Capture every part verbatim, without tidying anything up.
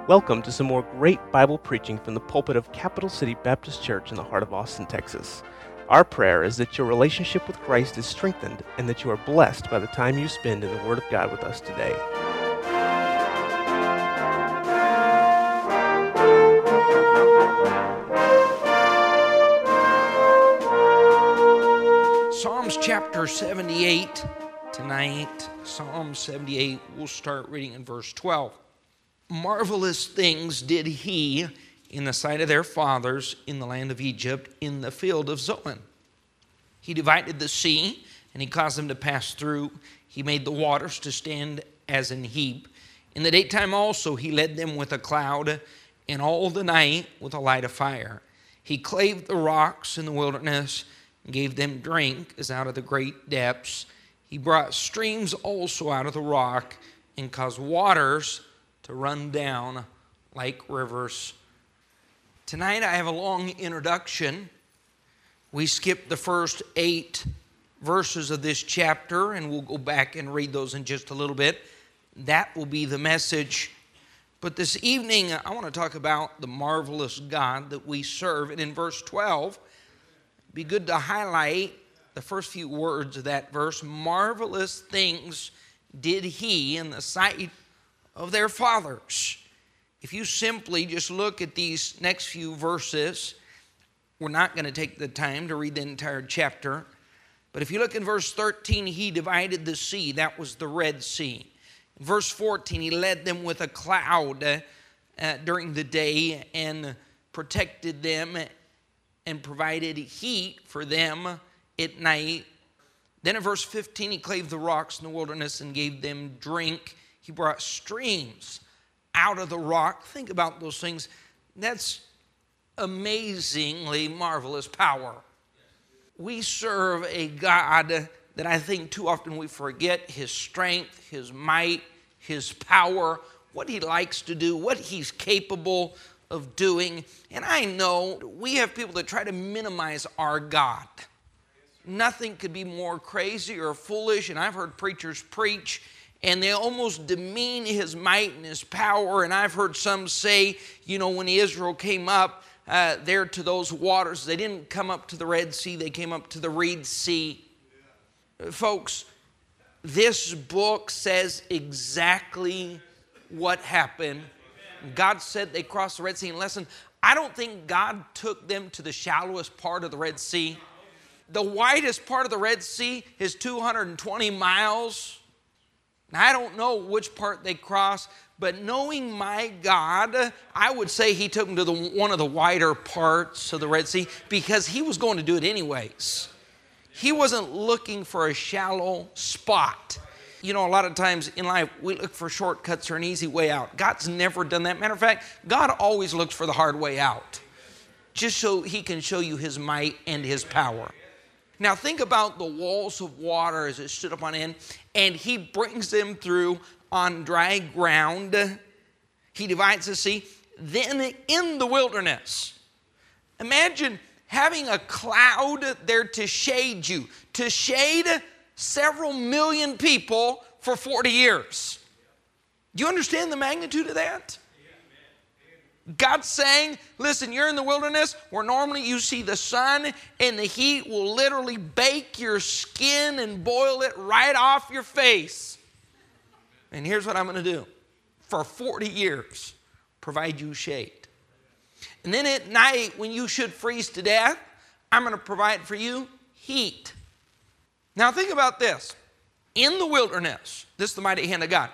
Welcome to some more great Bible preaching from the pulpit of Capital City Baptist Church in the heart of Austin, Texas. Our prayer is that your relationship with Christ is strengthened and that you are blessed by the time you spend in the Word of God with us today. Psalms chapter seventy-eight tonight. Psalm seventy-eight, we'll start reading in verse twelve. Marvelous things did he in the sight of their fathers in the land of Egypt, in the field of Zoan. He divided the sea, and he caused them to pass through. He made the waters to stand as an heap. In the daytime also he led them with a cloud, and all the night with a light of fire. He clave the rocks in the wilderness, and gave them drink as out of the great depths. He brought streams also out of the rock, and caused waters to run down like rivers. Tonight I have a long introduction. We skipped the first eight verses of this chapter, and we'll go back and read those in just a little bit. That will be the message. But this evening I want to talk about the marvelous God that we serve. And in verse twelve, it'd be good to highlight the first few words of that verse. Marvelous things did he in the sight of their fathers. If you simply just look at these next few verses, we're not going to take the time to read the entire chapter, but if you look in verse thirteen, he divided the sea. That was the Red Sea. In verse fourteen, he led them with a cloud uh, during the day and protected them and provided heat for them at night. Then in verse fifteen, he clave the rocks in the wilderness and gave them drink. He brought streams out of the rock. Think about those things. That's amazingly marvelous power. We serve a God that I think too often we forget his strength, his might, his power, what he likes to do, what he's capable of doing. And I know we have people that try to minimize our God. Nothing could be more crazy or foolish, and I've heard preachers preach and they almost demean his might and his power. And I've heard some say, you know, when Israel came up uh, there to those waters, they didn't come up to the Red Sea, they came up to the Reed Sea. Yeah. Folks, this book says exactly what happened. God said they crossed the Red Sea. And listen, I don't think God took them to the shallowest part of the Red Sea. The widest part of the Red Sea is two hundred twenty miles. Now, I don't know which part they crossed, but knowing my God, I would say he took them to the, one of the wider parts of the Red Sea because he was going to do it anyways. He wasn't looking for a shallow spot. You know, a lot of times in life, we look for shortcuts or an easy way out. God's never done that. Matter of fact, God always looks for the hard way out, just so he can show you his might and his power. Now think about the walls of water as it stood up on end, and he brings them through on dry ground. He divides the sea. Then in the wilderness, imagine having a cloud there to shade you, to shade several million people for forty years. Do you understand the magnitude of that? God's saying, listen, you're in the wilderness where normally you see the sun and the heat will literally bake your skin and boil it right off your face. And here's what I'm going to do. For forty years, provide you shade. And then at night, when you should freeze to death, I'm going to provide for you heat. Now think about this. In the wilderness, this is the mighty hand of God.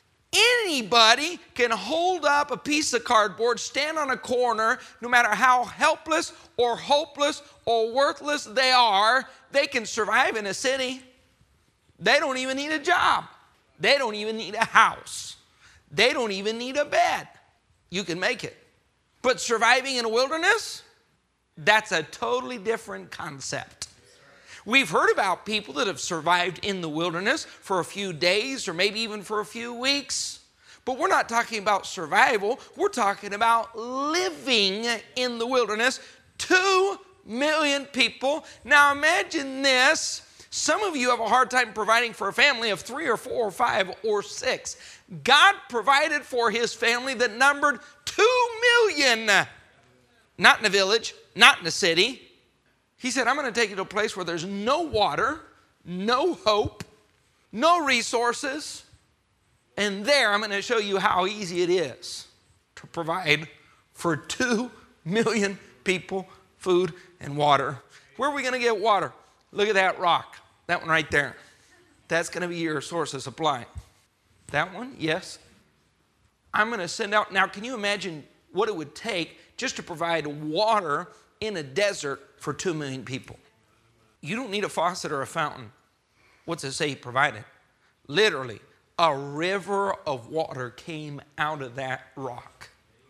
Anybody can hold up a piece of cardboard, stand on a corner, no matter how helpless or hopeless or worthless they are, they can survive in a city. They don't even need a job. They don't even need a house. They don't even need a bed. You can make it. But surviving in a wilderness, that's a totally different concept. We've heard about people that have survived in the wilderness for a few days or maybe even for a few weeks. But we're not talking about survival. We're talking about living in the wilderness. Two million people. Now imagine this. Some of you have a hard time providing for a family of three or four or five or six. God provided for his family that numbered two million. Not in a village, not in a city. He said, I'm going to take you to a place where there's no water, no hope, no resources. And there I'm going to show you how easy it is to provide for two million people food and water. Where are we going to get water? Look at that rock. That one right there. That's going to be your source of supply. That one? Yes. I'm going to send out. Now, can you imagine what it would take just to provide water in a desert for two million people? You don't need a faucet or a fountain. What's it say he provided? Literally, a river of water came out of that rock.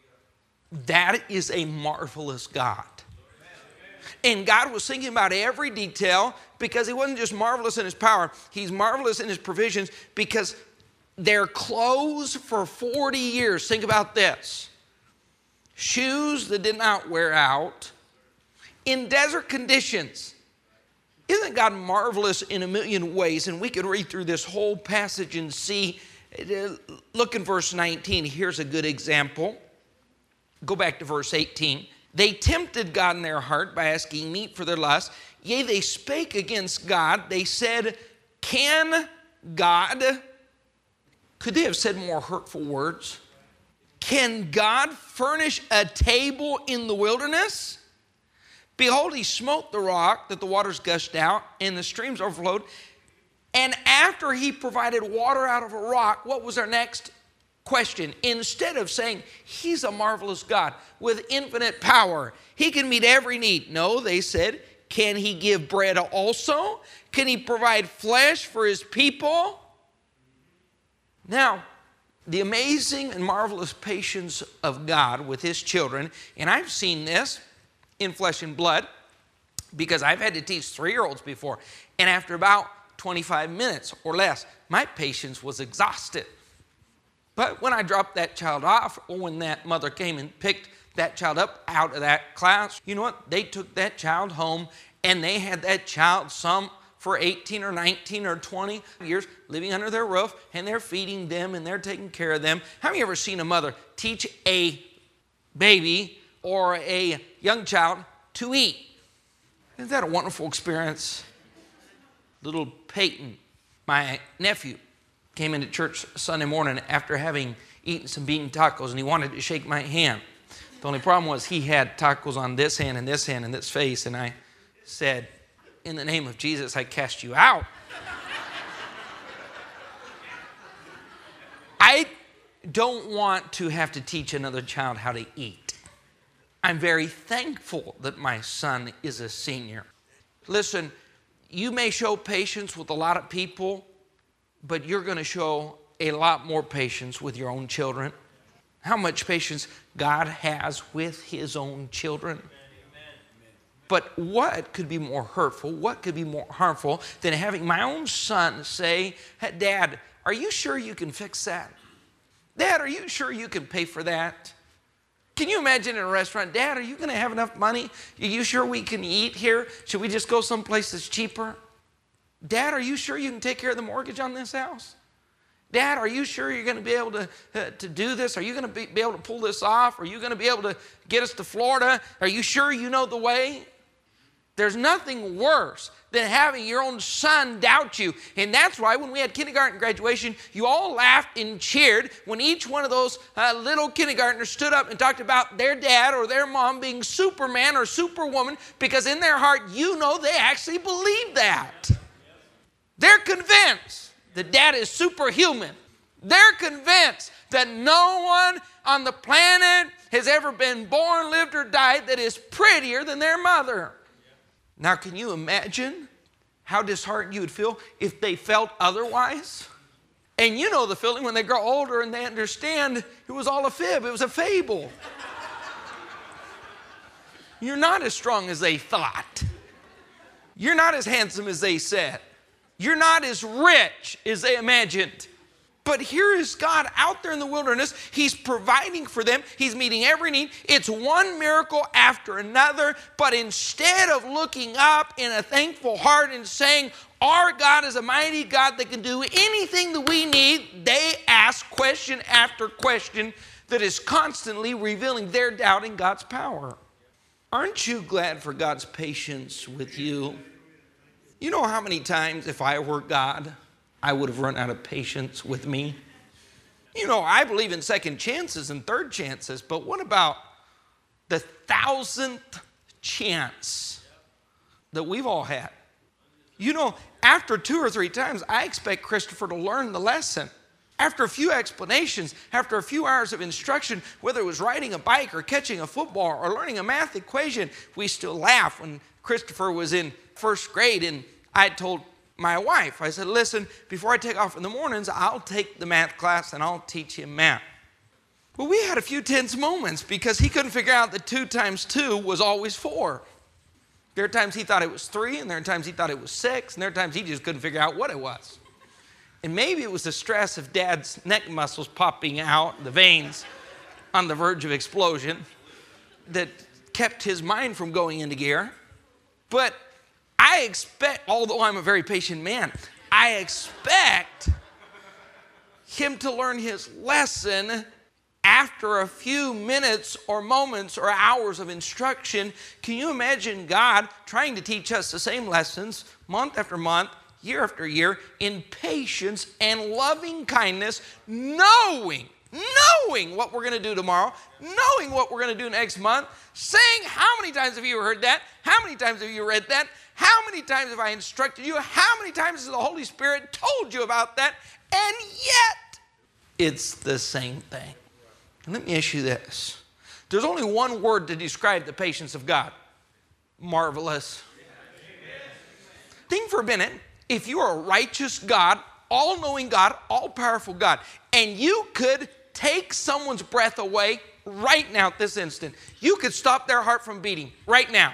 That is a marvelous God. And God was thinking about every detail because he wasn't just marvelous in his power. He's marvelous in his provisions because their clothes for forty years. Think about this. Shoes that did not wear out in desert conditions. Isn't God marvelous in a million ways? And we could read through this whole passage and see. Look in verse nineteen. Here's a good example. Go back to verse eighteen. They tempted God in their heart by asking meat for their lust. Yea, they spake against God. They said, can God, could they have said more hurtful words? Can God furnish a table in the wilderness? Behold, he smote the rock that the waters gushed out and the streams overflowed. And after he provided water out of a rock, what was our next question? Instead of saying, he's a marvelous God with infinite power, he can meet every need. No, they said, can he give bread also? Can he provide flesh for his people? Now, the amazing and marvelous patience of God with his children, and I've seen this in flesh and blood because I've had to teach three-year-olds before, and after about twenty-five minutes or less, my patience was exhausted. But when I dropped that child off, or when that mother came and picked that child up out of that class, you know what? They took that child home, and they had that child some for eighteen or nineteen or twenty years living under their roof, and they're feeding them, and they're taking care of them. Have you ever seen a mother teach a baby or a young child to eat? Isn't that a wonderful experience? Little Peyton, my nephew, came into church Sunday morning after having eaten some bean tacos, and he wanted to shake my hand. The only problem was he had tacos on this hand and this hand and this face, and I said, in the name of Jesus, I cast you out. I don't want to have to teach another child how to eat. I'm very thankful that my son is a senior. Listen, you may show patience with a lot of people, but you're going to show a lot more patience with your own children. How much patience God has with his own children. But what could be more hurtful, what could be more harmful than having my own son say, hey, Dad, are you sure you can fix that? Dad, are you sure you can pay for that? Can you imagine in a restaurant, Dad, are you going to have enough money? Are you sure we can eat here? Should we just go someplace that's cheaper? Dad, are you sure you can take care of the mortgage on this house? Dad, are you sure you're going to be able to, uh, to do this? Are you going to be, be able to pull this off? Are you going to be able to get us to Florida? Are you sure you know the way? There's nothing worse than having your own son doubt you. And that's why when we had kindergarten graduation, you all laughed and cheered when each one of those uh, little kindergartners stood up and talked about their dad or their mom being Superman or Superwoman, because in their heart, you know they actually believe that. They're convinced that dad is superhuman. They're convinced that no one on the planet has ever been born, lived, or died that is prettier than their mother. Now, can you imagine how disheartened you would feel if they felt otherwise? And you know the feeling when they grow older and they understand it was all a fib, it was a fable. You're not as strong as they thought. You're not as handsome as they said. You're not as rich as they imagined. But here is God out there in the wilderness. He's providing for them. He's meeting every need. It's one miracle after another. But instead of looking up in a thankful heart and saying, our God is a mighty God that can do anything that we need, they ask question after question that is constantly revealing their doubt in God's power. Aren't you glad for God's patience with you? You know how many times if I were God, I would have run out of patience with me? You know, I believe in second chances and third chances, but what about the thousandth chance that we've all had? You know, after two or three times, I expect Christopher to learn the lesson. After a few explanations, after a few hours of instruction, whether it was riding a bike or catching a football or learning a math equation, we still laugh. When Christopher was in first grade and I told my wife, I said, listen, before I take off in the mornings, I'll take the math class and I'll teach him math. Well, we had a few tense moments because he couldn't figure out that two times two was always four. There are times he thought it was three, and there are times he thought it was six, and there are times he just couldn't figure out what it was. And maybe it was the stress of Dad's neck muscles popping out, the veins on the verge of explosion, that kept his mind from going into gear. But I expect, although I'm a very patient man, I expect him to learn his lesson after a few minutes or moments or hours of instruction. Can you imagine God trying to teach us the same lessons month after month, year after year, in patience and loving kindness, knowing, knowing what we're going to do tomorrow, knowing what we're going to do next month, saying, how many times have you heard that? How many times have you read that? How many times have I instructed you? How many times has the Holy Spirit told you about that? And yet, it's the same thing. And let me ask you this. There's only one word to describe the patience of God. Marvelous. Think for a minute. If you are a righteous God, all-knowing God, all-powerful God, and you could take someone's breath away right now at this instant, you could stop their heart from beating right now.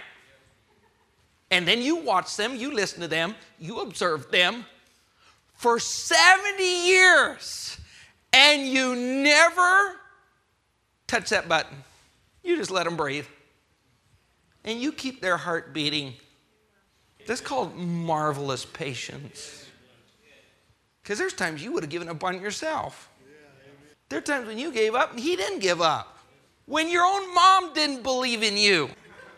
And then you watch them, you listen to them, you observe them for seventy years, and you never touch that button. You just let them breathe. And you keep their heart beating. That's called marvelous patience. Because there's times you would have given up on yourself. There are times when you gave up and he didn't give up. When your own mom didn't believe in you.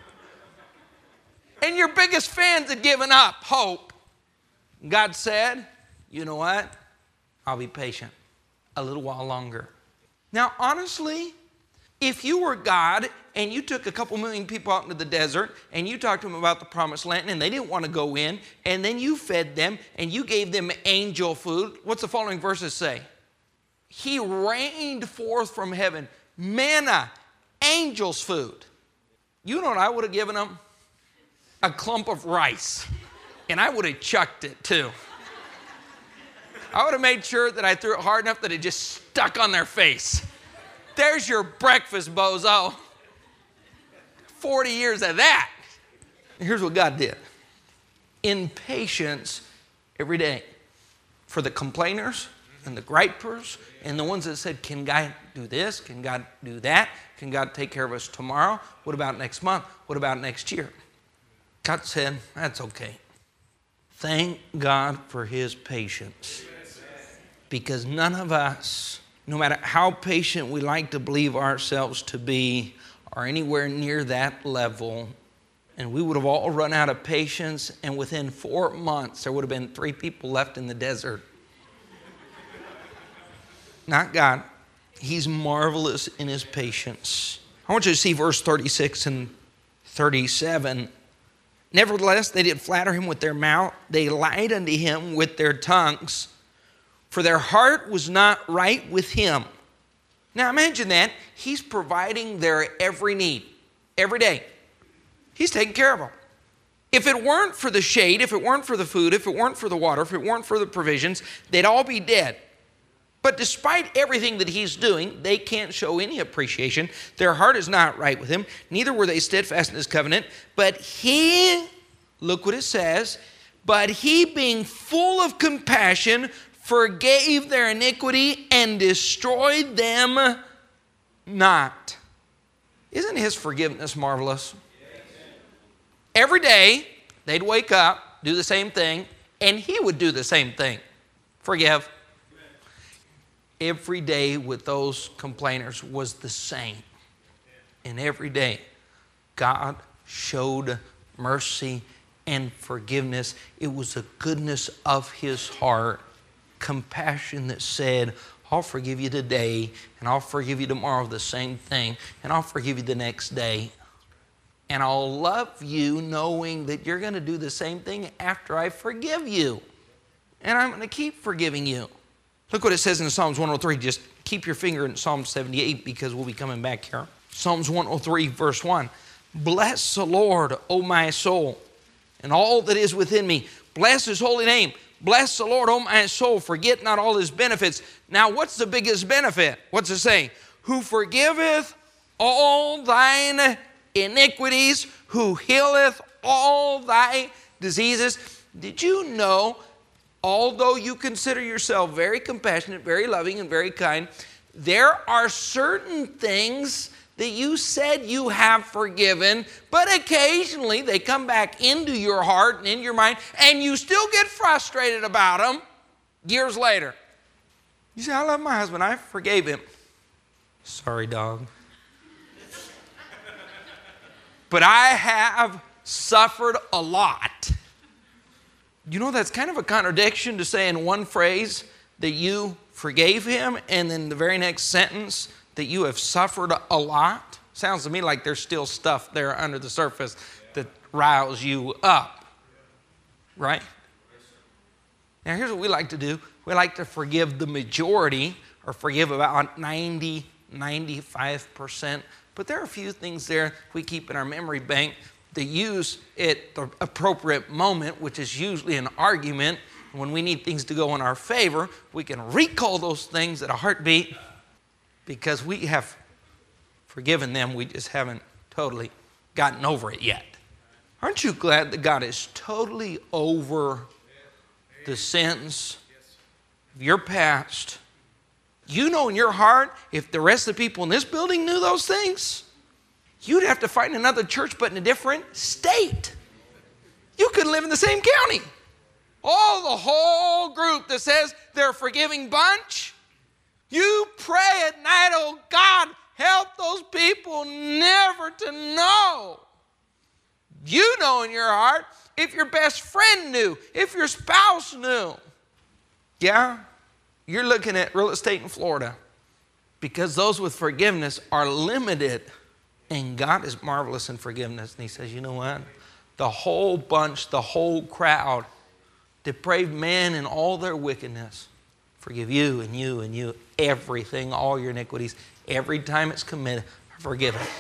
And your biggest fans had given up hope. God said, you know what? I'll be patient a little while longer. Now, honestly, if you were God and you took a couple million people out into the desert and you talked to them about the promised land and they didn't want to go in, and then you fed them and you gave them angel food, what's the following verses say? He rained forth from heaven manna, angels' food. You know what I would have given them? A clump of rice. And I would have chucked it too. I would have made sure that I threw it hard enough that it just stuck on their face. There's your breakfast, bozo. forty years of that. Here's what God did. In patience every day. For the complainers and the gripers and the ones that said, can God do this? Can God do that? Can God take care of us tomorrow? What about next month? What about next year? God said, that's okay. Thank God for his patience. Because none of us, no matter how patient we like to believe ourselves to be, are anywhere near that level. And we would have all run out of patience, and within four months, there would have been three people left in the desert. Not God. He's marvelous in his patience. I want you to see verse thirty-six and thirty-seven. Nevertheless, they did flatter him with their mouth. They lied unto him with their tongues, for their heart was not right with him. Now imagine that. He's providing their every need, every day. He's taking care of them. If it weren't for the shade, if it weren't for the food, if it weren't for the water, if it weren't for the provisions, they'd all be dead. But despite everything that he's doing, they can't show any appreciation. Their heart is not right with him. Neither were they steadfast in his covenant. But he, look what it says, but he being full of compassion forgave their iniquity, and destroyed them not. Isn't his forgiveness marvelous? Every day, they'd wake up, do the same thing, and he would do the same thing. Forgive. Every day with those complainers was the same. And every day, God showed mercy and forgiveness. It was the goodness of his heart, compassion that said, I'll forgive you today, and I'll forgive you tomorrow the same thing, and I'll forgive you the next day. And I'll love you knowing that you're going to do the same thing after I forgive you. And I'm going to keep forgiving you. Look what it says in Psalms one oh three. Just keep your finger in Psalm seventy-eight because we'll be coming back here. Psalms one oh three, verse one. Bless the Lord, O my soul, and all that is within me. Bless his holy name. Bless the Lord, O my soul. Forget not all his benefits. Now, what's the biggest benefit? What's it say? Who forgiveth all thine iniquities, who healeth all thy diseases. Did you know, although you consider yourself very compassionate, very loving, and very kind, there are certain things that you said you have forgiven, but occasionally they come back into your heart and in your mind, and you still get frustrated about them years later. You say, I love my husband. I forgave him. Sorry, dog. But I have suffered a lot. You know, that's kind of a contradiction to say in one phrase that you forgave him, and then the very next sentence that you have suffered a lot. Sounds to me like there's still stuff there under the surface that riles you up. Right? Now, here's what we like to do. We like to forgive the majority, or forgive about ninety, ninety-five percent. But there are a few things there we keep in our memory bank that use at the appropriate moment, which is usually an argument. When we need things to go in our favor, we can recall those things at a heartbeat because we have forgiven them. We just haven't totally gotten over it yet. Aren't you glad that God is totally over the sins of your past? You know in your heart, if the rest of the people in this building knew those things, you'd have to find another church but in a different state. You couldn't live in the same county. Oh, the whole group that says they're a forgiving bunch, you pray at night, oh God, help those people never to know. You know in your heart, if your best friend knew, if your spouse knew. Yeah? You're looking at real estate in Florida because those with forgiveness are limited. And God is marvelous in forgiveness. And he says, you know what? The whole bunch, the whole crowd, depraved man in all their wickedness, forgive you and you and you, everything, all your iniquities. Every time it's committed, forgive it.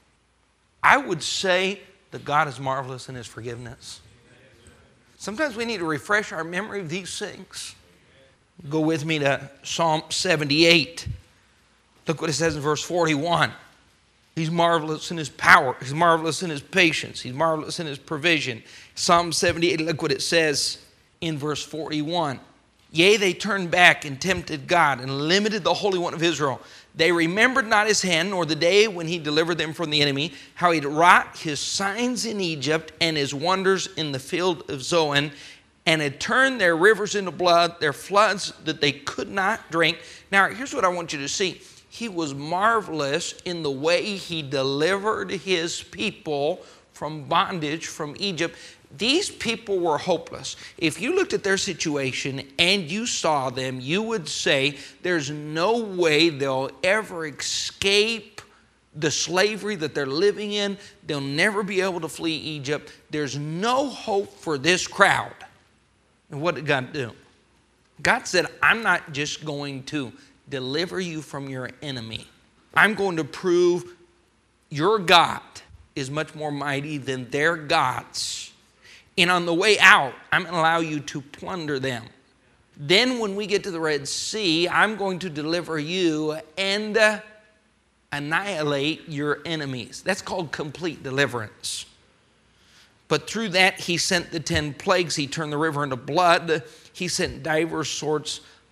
I would say that God is marvelous in his forgiveness. Sometimes we need to refresh our memory of these things. Go with me to Psalm seventy-eight. Look what it says in verse forty-one. He's marvelous in his power. He's marvelous in his patience. He's marvelous in his provision. Psalm seventy-eight, look what it says in verse forty-one. Yea, they turned back and tempted God and limited the Holy One of Israel. They remembered not his hand, nor the day when he delivered them from the enemy, how he had wrought his signs in Egypt and his wonders in the field of Zoan, and had turned their rivers into blood, their floods that they could not drink. Now, here's what I want you to see. He was marvelous in the way he delivered his people from bondage from Egypt. These people were hopeless. If you looked at their situation and you saw them, you would say there's no way they'll ever escape the slavery that they're living in. They'll never be able to flee Egypt. There's no hope for this crowd. And what did God do? God said, I'm not just going to deliver you from your enemy. I'm going to prove your God is much more mighty than their gods. And on the way out, I'm going to allow you to plunder them. Then when we get to the Red Sea, I'm going to deliver you and uh, annihilate your enemies. That's called complete deliverance. But through that, he sent the ten plagues. He turned the river into blood. He sent diverse sorts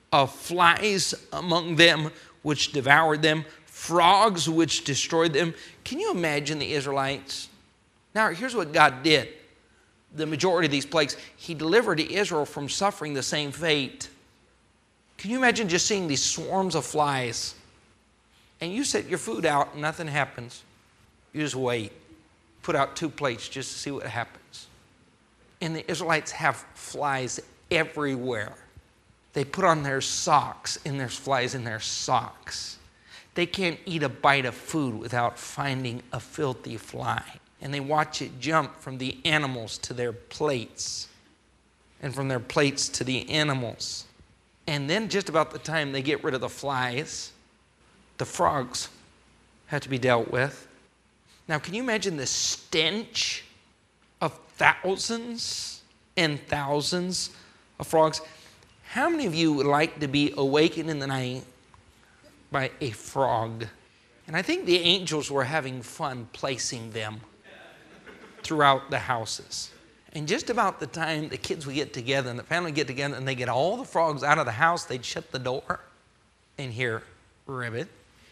of flies among them which devoured them, frogs which destroyed them. Can you imagine the Israelites? Now, here's what God did. The majority of these plagues, he delivered Israel from suffering the same fate. Can you imagine just seeing these swarms of flies? And you set your food out and nothing happens. You just wait. Put out two plates just to see what happens. And the Israelites have flies everywhere. They put on their socks and there's flies in their socks. They can't eat a bite of food without finding a filthy fly. And they watch it jump from the animals to their plates and from their plates to the animals. And then just about the time they get rid of the flies, the frogs have to be dealt with. Now, can you imagine the stench of thousands and thousands of frogs? How many of you would like to be awakened in the night by a frog? And I think the angels were having fun placing them throughout the houses. And just about the time the kids would get together and the family would get together and they get all the frogs out of the house, they'd shut the door and hear ribbit.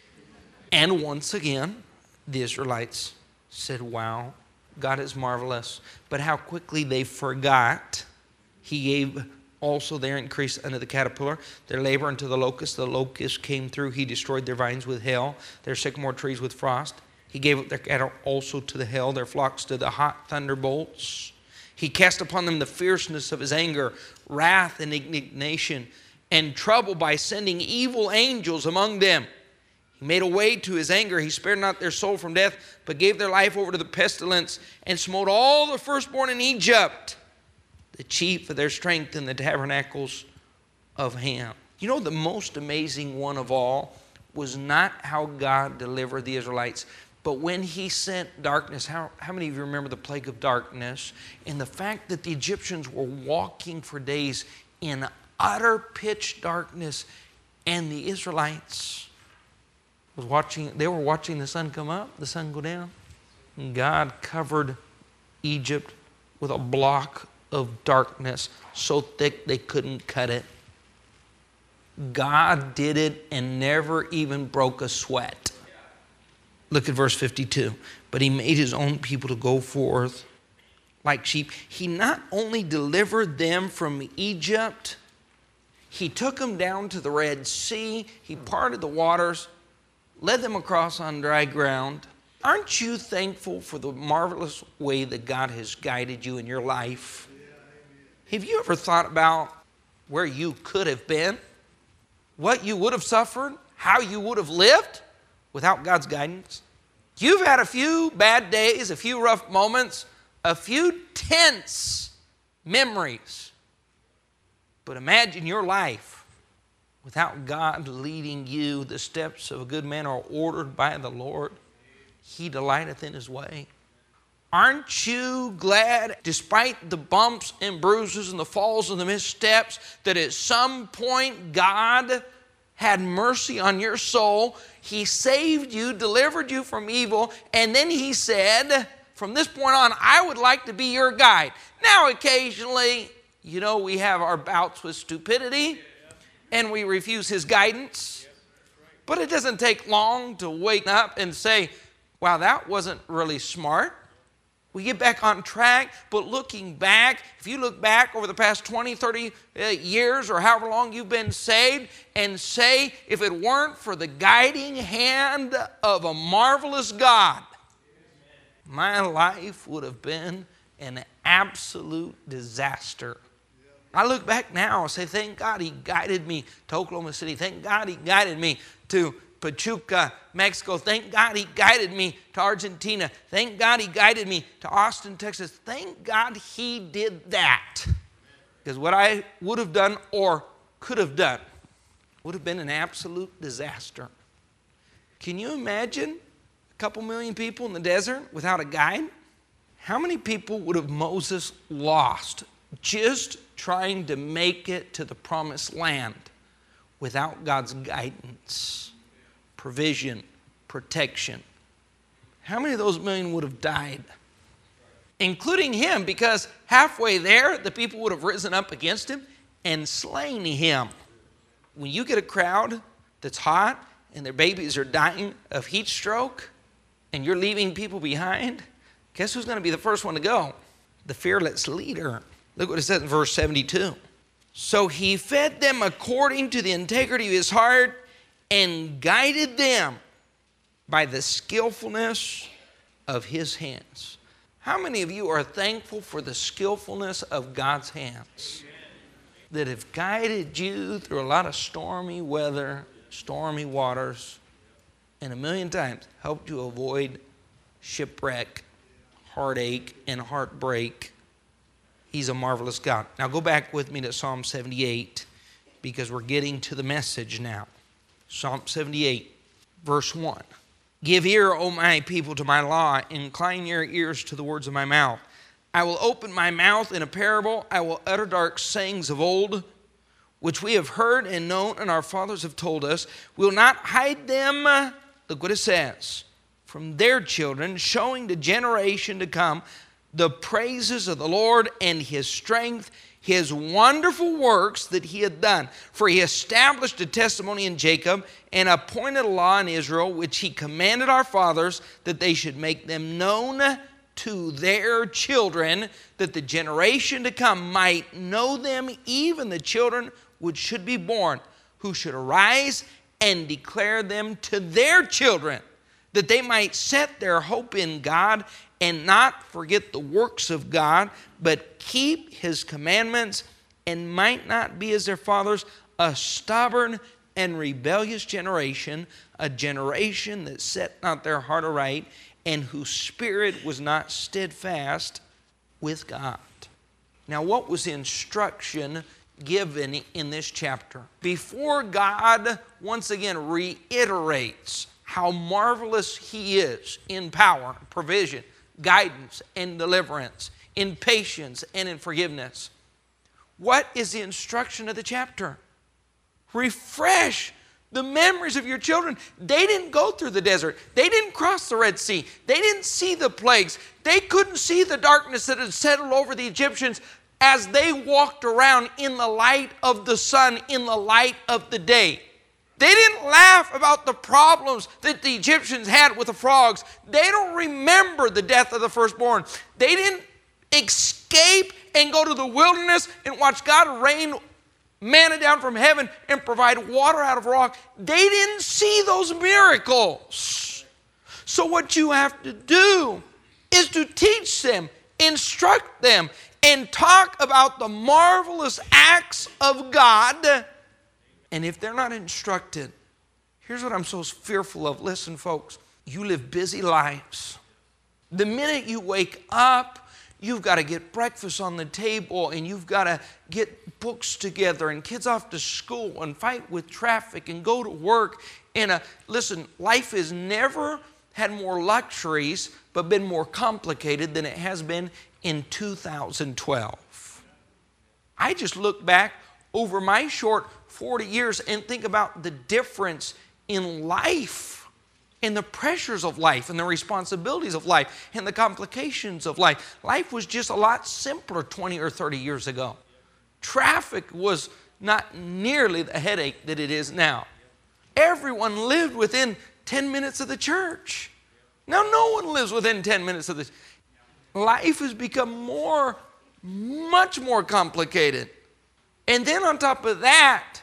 And once again, the Israelites said, wow, God is marvelous. But how quickly they forgot. He gave also their increase unto the caterpillar, their labor unto the locust. The locust came through. He destroyed their vines with hail, their sycamore trees with frost. He gave up their cattle also to the hail, their flocks to the hot thunderbolts. He cast upon them the fierceness of his anger, wrath and indignation, and trouble by sending evil angels among them. He made a way to his anger. He spared not their soul from death, but gave their life over to the pestilence, and smote all the firstborn in Egypt, the chief of their strength in the tabernacles of Ham. You know, the most amazing one of all was not how God delivered the Israelites, but when he sent darkness. How, how many of you remember the plague of darkness? And the fact that the Egyptians were walking for days in utter pitch darkness, and the Israelites was watching, they were watching the sun come up, the sun go down. And God covered Egypt with a block of darkness so thick they couldn't cut it. God did it and never even broke a sweat. Look at verse fifty-two. But he made his own people to go forth like sheep. He not only delivered them from Egypt, he took them down to the Red Sea. He parted the waters, led them across on dry ground. Aren't you thankful for the marvelous way that God has guided you in your life? Have you ever thought about where you could have been? What you would have suffered? How you would have lived without God's guidance? You've had a few bad days, a few rough moments, a few tense memories. But imagine your life without God leading you. The steps of a good man are ordered by the Lord. He delighteth in his way. Aren't you glad, despite the bumps and bruises and the falls and the missteps, that at some point God had mercy on your soul? He saved you, delivered you from evil, and then he said, from this point on, I would like to be your guide. Now, occasionally, you know, we have our bouts with stupidity, and we refuse his guidance. But it doesn't take long to wake up and say, wow, that wasn't really smart. We get back on track, but looking back, if you look back over the past twenty, thirty uh, years or however long you've been saved and say, if it weren't for the guiding hand of a marvelous God, my life would have been an absolute disaster. I look back now and say, thank God he guided me to Oklahoma City. Thank God he guided me to Pachuca, Mexico. Thank God he guided me to Argentina. Thank God he guided me to Austin, Texas. Thank God he did that. Because what I would have done or could have done would have been an absolute disaster. Can you imagine a couple million people in the desert without a guide? How many people would have Moses lost just trying to make it to the promised land without God's guidance, provision, protection? How many of those million would have died? Including him, because halfway there, the people would have risen up against him and slain him. when you get a crowd that's hot and their babies are dying of heat stroke and you're leaving people behind, guess who's going to be the first one to go? The fearless leader. Look what it says in verse seventy-two. So he fed them according to the integrity of his heart and guided them by the skillfulness of his hands. How many of you are thankful for the skillfulness of God's hands that have guided you through a lot of stormy weather, stormy waters, and a million times helped you avoid shipwreck, heartache, and heartbreak? He's a marvelous God. Now go back with me to Psalm seventy-eight because we're getting to the message now. Psalm seventy-eight, verse one. Give ear, O my people, to my law. Incline your ears to the words of my mouth. I will open my mouth in a parable. I will utter dark sayings of old, which we have heard and known, and our fathers have told us. We will not hide them, look what it says, from their children, showing to generation to come the praises of the Lord and his strength, his wonderful works that he had done. For he established a testimony in Jacob and appointed a law in Israel, which he commanded our fathers that they should make them known to their children, that the generation to come might know them, even the children which should be born, who should arise and declare them to their children, that they might set their hope in God and not forget the works of God, but keep his commandments, and might not be as their fathers, a stubborn and rebellious generation, a generation that set not their heart aright, and whose spirit was not steadfast with God. Now, what was the instruction given in this chapter? Before God once again reiterates how marvelous he is in power, provision, guidance, and deliverance, in patience and in forgiveness, what is the instruction of the chapter? Refresh the memories of your children. They didn't go through the desert. They didn't cross the Red Sea. They didn't see the plagues. They couldn't see the darkness that had settled over the Egyptians as they walked around in the light of the sun, in the light of the day. They didn't laugh about the problems that the Egyptians had with the frogs. They don't remember the death of the firstborn. They didn't escape and go to the wilderness and watch God rain manna down from heaven and provide water out of rock. They didn't see those miracles. So what you have to do is to teach them, instruct them, and talk about the marvelous acts of God. And if they're not instructed, here's what I'm so fearful of. Listen, folks, you live busy lives. The minute you wake up, you've got to get breakfast on the table, and you've got to get books together, and kids off to school, and fight with traffic, and go to work. And uh, listen, life has never had more luxuries, but been more complicated than it has been in two thousand twelve. I just look back over my short forty years and think about the difference in life and the pressures of life and the responsibilities of life and the complications of life. Life was just a lot simpler twenty or thirty years ago. Traffic was not nearly the headache that it is now. Everyone lived within ten minutes of the church. Now no one lives within ten minutes of the church. Life has become more, much more complicated. And then on top of that,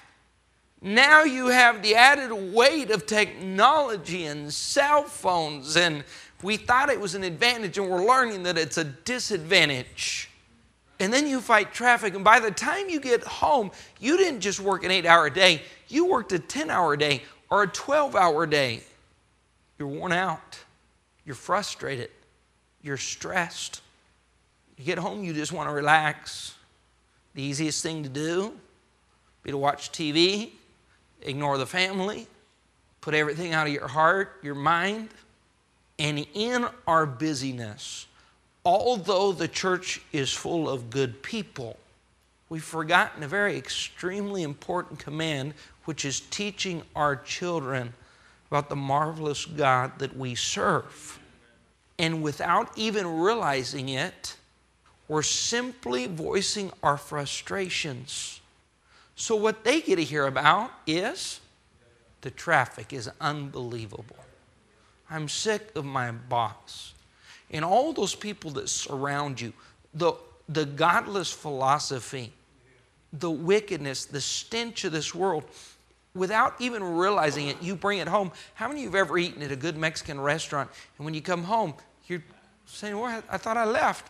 now you have the added weight of technology and cell phones, and we thought it was an advantage, and we're learning that it's a disadvantage. And then you fight traffic, and by the time you get home, you didn't just work an eight-hour day. You worked a ten-hour day or a twelve-hour day. You're worn out. You're frustrated. You're stressed. You get home, you just want to relax. The easiest thing to do be to watch T V, ignore the family, put everything out of your heart, your mind. And in our busyness, although the church is full of good people, we've forgotten a very extremely important command, which is teaching our children about the marvelous God that we serve. And without even realizing it, we're simply voicing our frustrations So what they get to hear about is the traffic is unbelievable. I'm sick of my boss. And all those people that surround you, the, the godless philosophy, the wickedness, the stench of this world, without even realizing it, you bring it home. How many of you have ever eaten at a good Mexican restaurant, and when you come home, you're saying, well, I thought I left.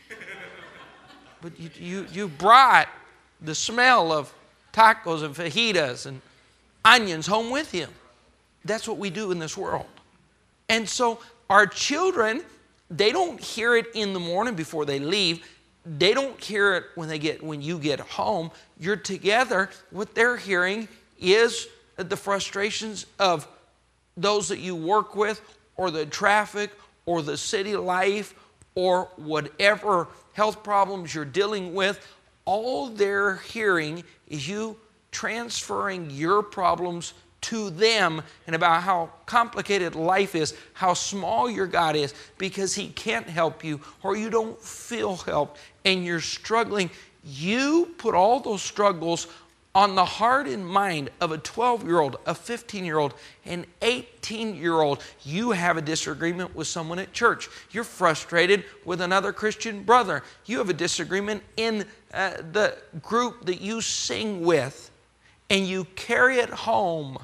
But you, you, you brought the smell of tacos and fajitas and onions home with you. That's what we do in this world. And so our children, they don't hear it in the morning before they leave. They don't hear it when they get when you get home. You're together. What they're hearing is the frustrations of those that you work with, or the traffic, or the city life, or whatever health problems you're dealing with. All they're hearing is you transferring your problems to them, and about how complicated life is, how small your God is, because He can't help you, or you don't feel helped, and you're struggling. You put all those struggles on the heart and mind of a twelve-year-old, a fifteen-year-old, an eighteen-year-old. You have a disagreement with someone at church. You're frustrated with another Christian brother. You have a disagreement in uh, the group that you sing with, and you carry it home.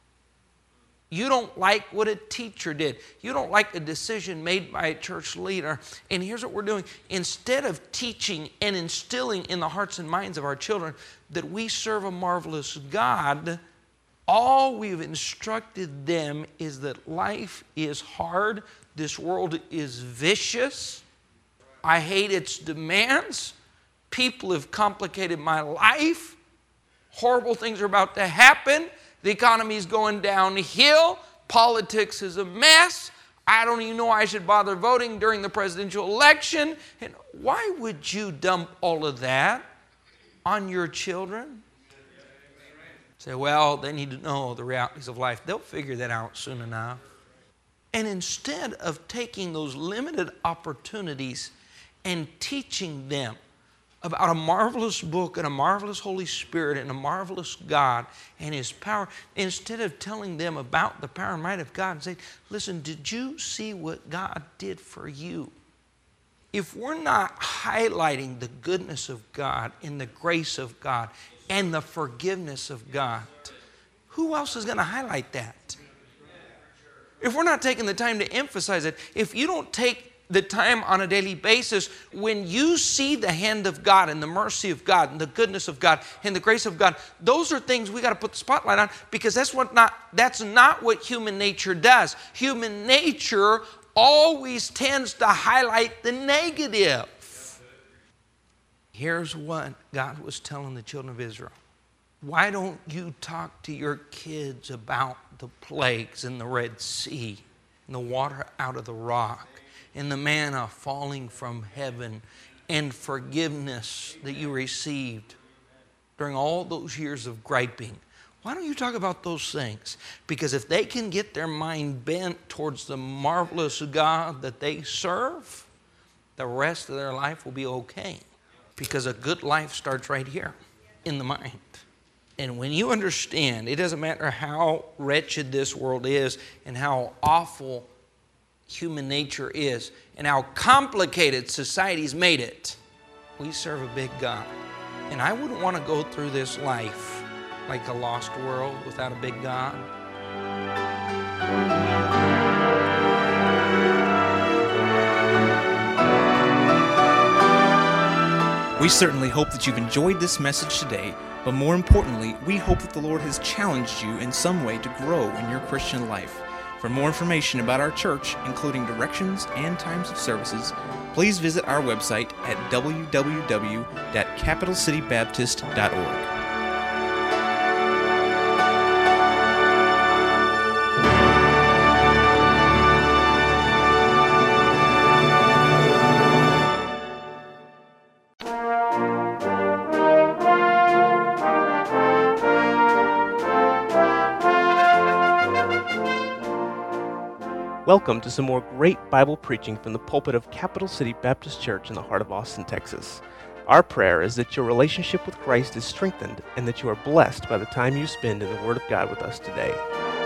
You don't like what a teacher did. You don't like a decision made by a church leader. And here's what we're doing. Instead of teaching and instilling in the hearts and minds of our children that we serve a marvelous God, all we've instructed them is that life is hard. This world is vicious. I hate its demands. People have complicated my life. Horrible things are about to happen. The economy is going downhill. Politics is a mess. I don't even know I should bother voting during the presidential election. And why would you dump all of that on your children? Say, well, they need to know the realities of life. They'll figure that out soon enough. And instead of taking those limited opportunities and teaching them about a marvelous book and a marvelous Holy Spirit and a marvelous God and His power, instead of telling them about the power and might of God and say, listen, did you see what God did for you? If we're not highlighting the goodness of God and the grace of God and the forgiveness of God, who else is going to highlight that? If we're not taking the time to emphasize it, if you don't take the time on a daily basis, when you see the hand of God and the mercy of God and the goodness of God and the grace of God, those are things we got to put the spotlight on, because that's what not that's not what human nature does. Human nature always tends to highlight the negative. Here's what God was telling the children of Israel. Why don't you talk to your kids about the plagues in the Red Sea and the water out of the rock and the manna falling from heaven and forgiveness that you received during all those years of griping? Why don't you talk about those things? Because if they can get their mind bent towards the marvelous God that they serve, the rest of their life will be okay. Because a good life starts right here in the mind. And when you understand, it doesn't matter how wretched this world is and how awful human nature is and how complicated society's made it, we serve a big God. And I wouldn't want to go through this life like a lost world without a big God. We certainly hope that you've enjoyed this message today, but more importantly, we hope that the Lord has challenged you in some way to grow in your Christian life. For more information about our church, including directions and times of services, please visit our website at w w w dot capital city baptist dot org. Welcome to some more great Bible preaching from the pulpit of Capital City Baptist Church in the heart of Austin, Texas. Our prayer is that your relationship with Christ is strengthened and that you are blessed by the time you spend in the Word of God with us today.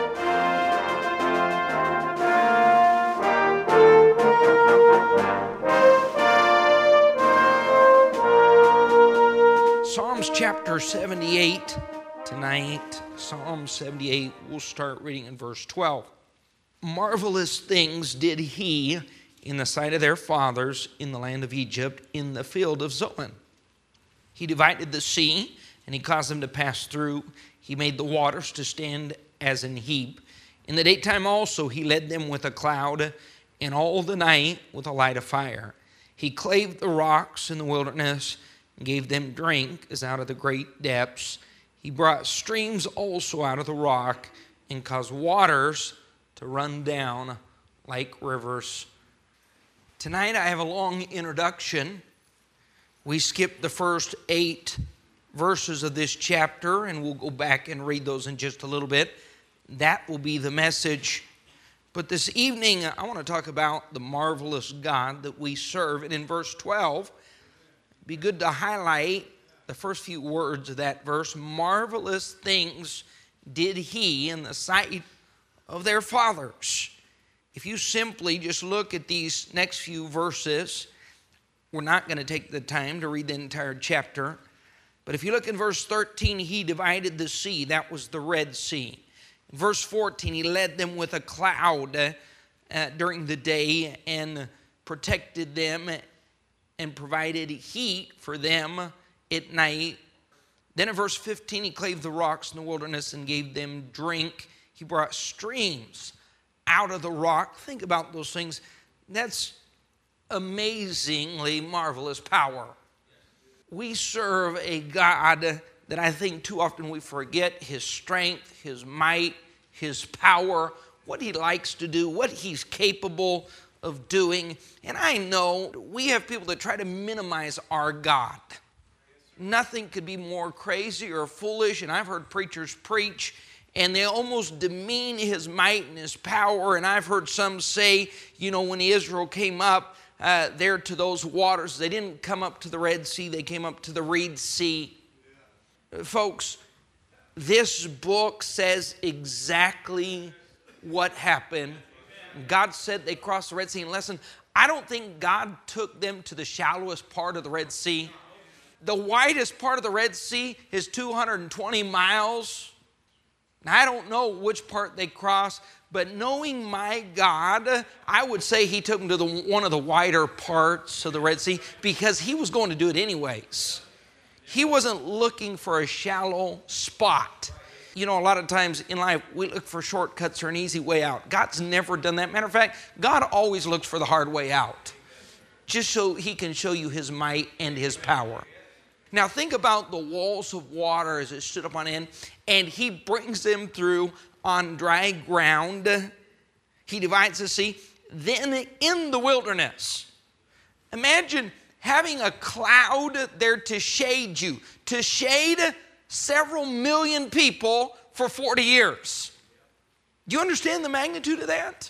Psalms chapter seventy-eight tonight. Psalm seventy-eight, we'll start reading in verse twelve. Marvelous things did he in the sight of their fathers in the land of Egypt, in the field of Zoan. He divided the sea, and he caused them to pass through. He made the waters to stand as an heap. In the daytime also he led them with a cloud, and all the night with a light of fire. He clave the rocks in the wilderness, and gave them drink as out of the great depths. He brought streams also out of the rock, and caused waters to run down like rivers. Tonight I have a long introduction. We skipped the first eight verses of this chapter, and we'll go back and read those in just a little bit. That will be the message. But this evening I want to talk about the marvelous God that we serve. And in verse twelve, it'd be good to highlight the first few words of that verse. Marvelous things did he in the sight of their fathers. If you simply just look at these next few verses, we're not going to take the time to read the entire chapter. But if you look in verse thirteen, he divided the sea. That was the Red Sea. In verse fourteen, he led them with a cloud uh, uh, during the day and protected them and provided heat for them at night. Then in verse fifteen, he clave the rocks in the wilderness and gave them drink. He brought streams out of the rock. Think about those things. That's amazingly marvelous power. We serve a God that I think too often we forget his strength, his might, his power, what he likes to do, what he's capable of doing. And I know we have people that try to minimize our God. Nothing could be more crazy or foolish, and I've heard preachers preach and they almost demean his might and his power. And I've heard some say, you know, when Israel came up uh, there to those waters, they didn't come up to the Red Sea, they came up to the Reed Sea. Yeah. Folks, this book says exactly what happened. God said they crossed the Red Sea. And listen, I don't think God took them to the shallowest part of the Red Sea. The widest part of the Red Sea is two hundred twenty miles. Now, I don't know which part they crossed, but knowing my God, I would say he took them to the, one of the wider parts of the Red Sea because he was going to do it anyways. He wasn't looking for a shallow spot. You know, a lot of times in life, we look for shortcuts or an easy way out. God's never done that. Matter of fact, God always looks for the hard way out, just so he can show you his might and his power. Now think about the walls of water as it stood up on end, and he brings them through on dry ground. He divides the sea. Then in the wilderness, imagine having a cloud there to shade you, to shade several million people for forty years. Do you understand the magnitude of that?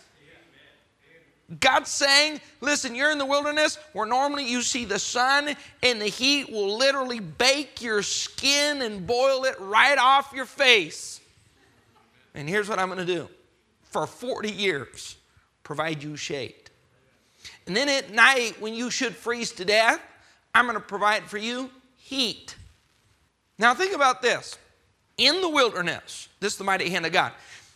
God's saying, listen, you're in the wilderness where normally you see the sun and the heat will literally bake your skin and boil it right off your face. And here's what I'm going to do. For forty years, provide you shade. And then at night, when you should freeze to death, I'm going to provide for you heat. Now think about this. In the wilderness, this is the mighty hand of God.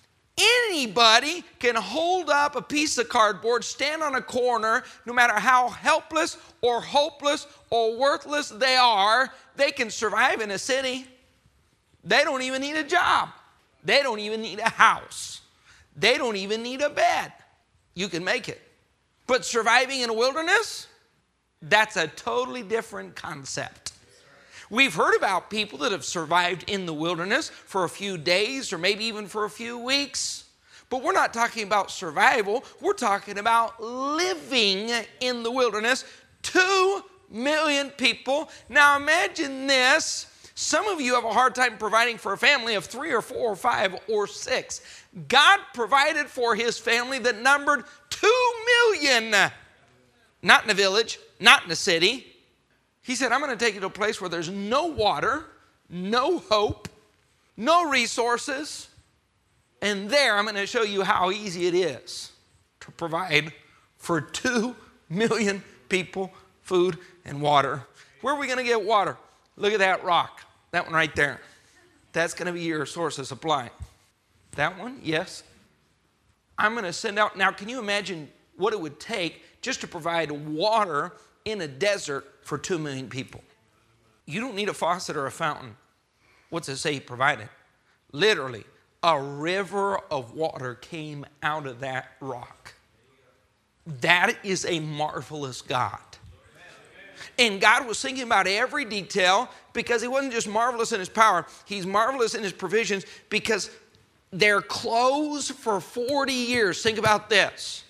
Anybody can hold up a piece of cardboard, stand on a corner, no matter how helpless or hopeless or worthless they are, they can survive in a city. They don't even need a job. They don't even need a house. They don't even need a bed. You can make it. But surviving in a wilderness, that's a totally different concept. We've heard about people that have survived in the wilderness for a few days or maybe even for a few weeks. But we're not talking about survival. We're talking about living in the wilderness. Two million people. Now imagine this. Some of you have a hard time providing for a family of three or four or five or six. God provided for his family that numbered two million. Not in a village, not in a city. He said, I'm going to take you to a place where there's no water, no hope, no resources. And there I'm going to show you how easy it is to provide for two million people food and water. Where are we going to get water? Look at that rock, that one right there. That's going to be your source of supply. That one, yes. I'm going to send out, now can you imagine what it would take just to provide water in a desert for two million people? You don't need a faucet or a fountain. What's it say he provided? Literally, a river of water came out of that rock. That is a marvelous God. And God was thinking about every detail because he wasn't just marvelous in his power. He's marvelous in his provisions because their clothes for forty years, think about this.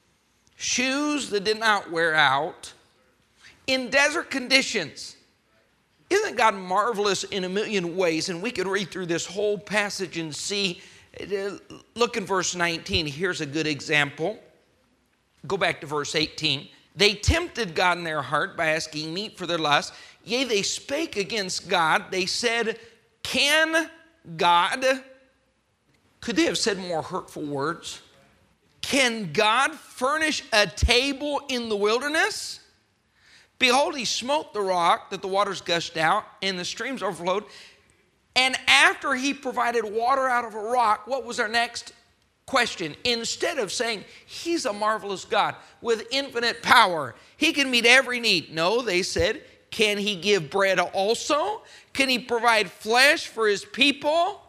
Shoes that did not wear out in desert conditions. Isn't God marvelous in a million ways? And we could read through this whole passage and see. Look in verse nineteen. Here's a good example. Go back to verse eighteen. They tempted God in their heart by asking meat for their lust. Yea, they spake against God. They said, can God, could they have said more hurtful words? Can God furnish a table in the wilderness? Behold, he smote the rock that the waters gushed out and the streams overflowed. And after he provided water out of a rock, what was our next question? Instead of saying, he's a marvelous God with infinite power, he can meet every need. No, they said, can he give bread also? Can he provide flesh for his people?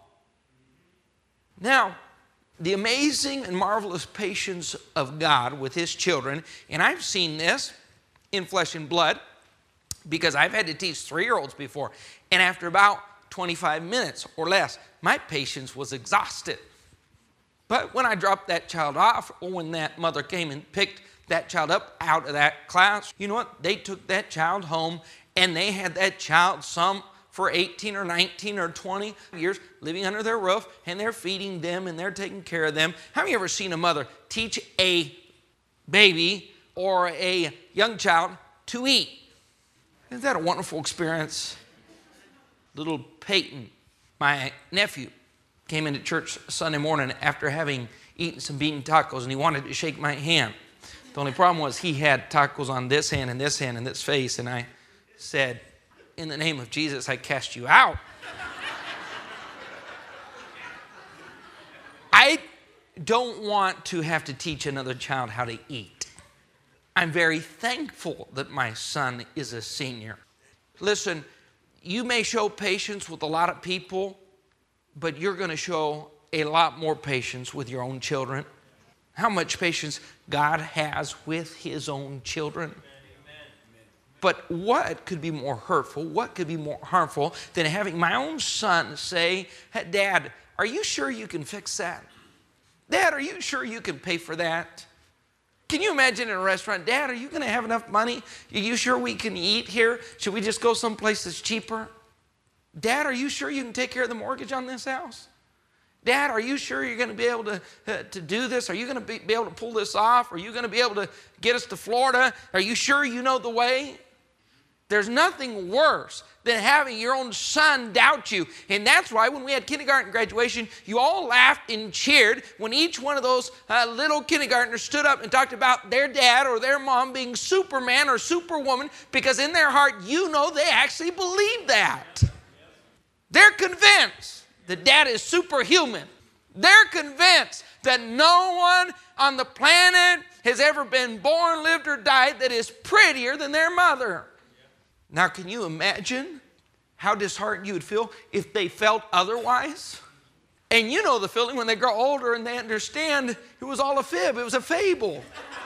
Now, the amazing and marvelous patience of God with his children, and I've seen this in flesh and blood because I've had to teach three-year-olds before, and after about twenty-five minutes or less, my patience was exhausted. But when I dropped that child off, or when that mother came and picked that child up out of that class, you know what? They took that child home, and they had that child some for eighteen or nineteen or twenty years living under their roof, and they're feeding them, and they're taking care of them. How many of you ever seen a mother teach a baby or a young child to eat? Isn't that a wonderful experience? Little Peyton, my nephew, came into church Sunday morning after having eaten some bean tacos, and he wanted to shake my hand. The only problem was he had tacos on this hand and this hand and this face, and I said, in the name of Jesus, I cast you out. I don't want to have to teach another child how to eat. I'm very thankful that my son is a senior. Listen, you may show patience with a lot of people, but you're going to show a lot more patience with your own children. How much patience God has with his own children. But what could be more hurtful, what could be more harmful than having my own son say, hey, Dad, are you sure you can fix that? Dad, are you sure you can pay for that? Can you imagine in a restaurant, Dad, are you going to have enough money? Are you sure we can eat here? Should we just go someplace that's cheaper? Dad, are you sure you can take care of the mortgage on this house? Dad, are you sure you're going to be able to, uh, to do this? Are you going to be, be able to pull this off? Are you going to be able to get us to Florida? Are you sure you know the way? There's nothing worse than having your own son doubt you. And that's why when we had kindergarten graduation, you all laughed and cheered when each one of those uh, little kindergartners stood up and talked about their dad or their mom being Superman or Superwoman, because in their heart, you know they actually believe that. They're convinced that dad is superhuman. They're convinced that no one on the planet has ever been born, lived, or died that is prettier than their mother. Now, can you imagine how disheartened you would feel if they felt otherwise? And you know the feeling when they grow older and they understand it was all a fib, it was a fable.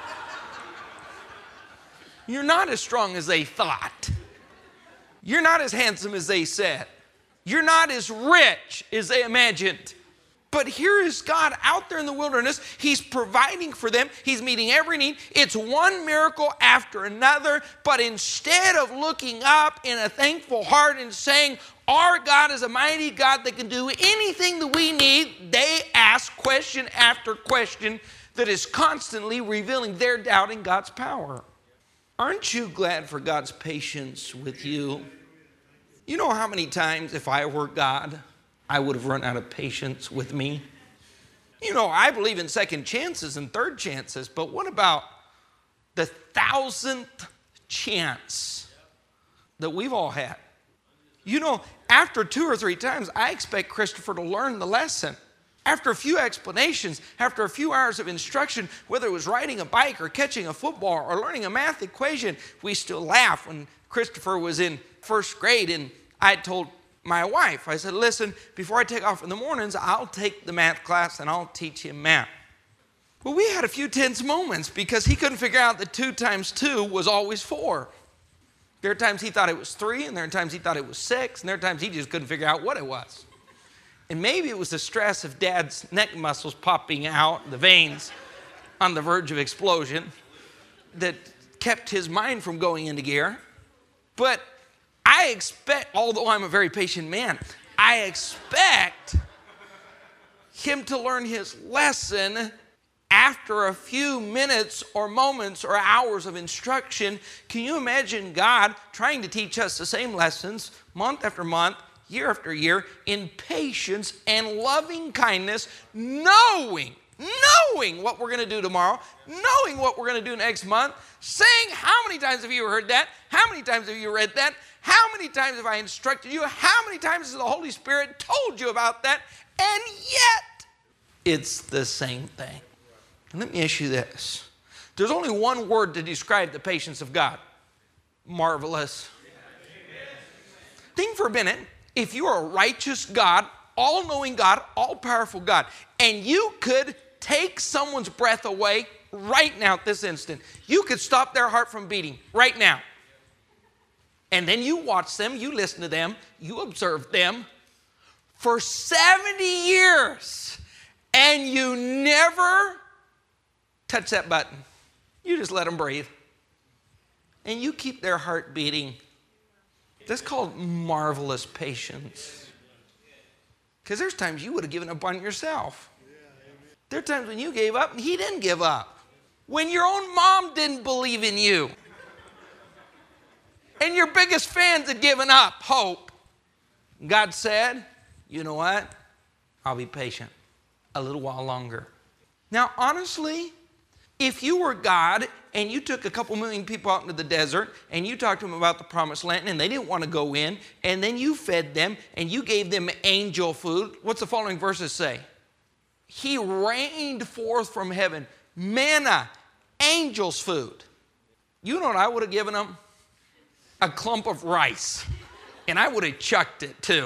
You're not as strong as they thought. You're not as handsome as they said. You're not as rich as they imagined. But here is God out there in the wilderness. He's providing for them. He's meeting every need. It's one miracle after another. But instead of looking up in a thankful heart and saying, our God is a mighty God that can do anything that we need, they ask question after question that is constantly revealing their doubt in God's power. Aren't you glad for God's patience with you? You know how many times if I were God, I would have run out of patience with me? You know, I believe in second chances and third chances, but what about the thousandth chance that we've all had? You know, after two or three times, I expect Christopher to learn the lesson. After a few explanations, after a few hours of instruction, whether it was riding a bike or catching a football or learning a math equation, we still laugh. When Christopher was in first grade and I told my wife, I said, listen, before I take off in the mornings, I'll take the math class and I'll teach him math. Well, we had a few tense moments because he couldn't figure out that two times two was always four. There are times he thought it was three, and there are times he thought it was six, and there are times he just couldn't figure out what it was. And maybe it was the stress of Dad's neck muscles popping out, the veins on the verge of explosion, that kept his mind from going into gear. But I expect, although I'm a very patient man, I expect him to learn his lesson after a few minutes or moments or hours of instruction. Can you imagine God trying to teach us the same lessons month after month, year after year, in patience and loving kindness, knowing, knowing what we're going to do tomorrow, knowing what we're going to do next month, saying, how many times have you heard that? How many times have you read that? How many times have I instructed you? How many times has the Holy Spirit told you about that? And yet, it's the same thing. And let me ask you this. There's only one word to describe the patience of God. Marvelous. Think for a minute. If you are a righteous God, all-knowing God, all-powerful God, and you could take someone's breath away right now at this instant, you could stop their heart from beating right now. And then you watch them, you listen to them, you observe them for seventy years, and you never touch that button. You just let them breathe. And you keep their heart beating. That's called marvelous patience. Because there's times you would have given up on yourself. There are times when you gave up and he didn't give up. When your own mom didn't believe in you. And your biggest fans had given up hope. God said, you know what? I'll be patient a little while longer. Now, honestly, if you were God and you took a couple million people out into the desert and you talked to them about the promised land and they didn't want to go in, and then you fed them and you gave them angel food, what's the following verses say? He rained forth from heaven manna, angels' food. You know what I would have given them? A clump of rice. And I would have chucked it too.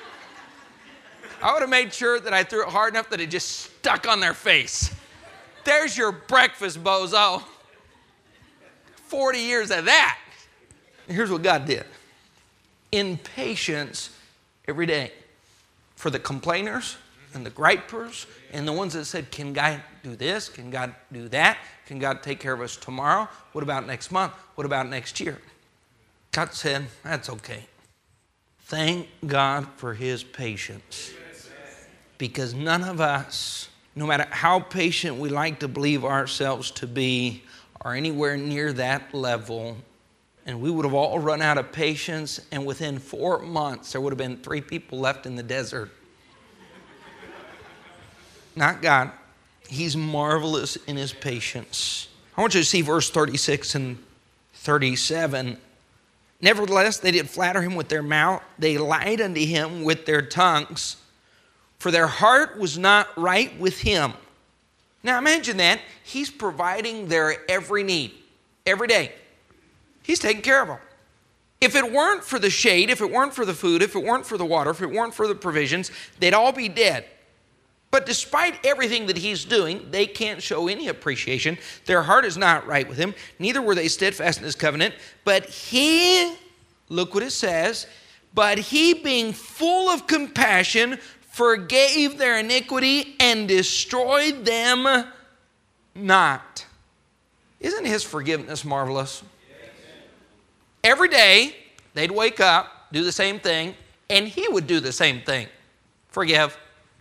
I would have made sure that I threw it hard enough that it just stuck on their face. There's your breakfast, bozo. forty years of that. And here's what God did. In patience every day. For the complainers and the gripers and the ones that said, can God do this? Can God do that? Can God take care of us tomorrow? What about next month? What about next year? God said, that's okay. Thank God for his patience. Because none of us, no matter how patient we like to believe ourselves to be, are anywhere near that level. And we would have all run out of patience, and within four months, there would have been three people left in the desert. Not God. He's marvelous in his patience. I want you to see verse thirty-six and thirty-seven. Nevertheless, they did flatter him with their mouth. They lied unto him with their tongues, for their heart was not right with him. Now imagine that. He's providing their every need, every day. He's taking care of them. If it weren't for the shade, if it weren't for the food, if it weren't for the water, if it weren't for the provisions, they'd all be dead. But despite everything that he's doing, they can't show any appreciation. Their heart is not right with him. Neither were they steadfast in his covenant. But he, look what it says, but he being full of compassion forgave their iniquity and destroyed them not. Isn't his forgiveness marvelous? Every day, they'd wake up, do the same thing, and he would do the same thing. Forgive.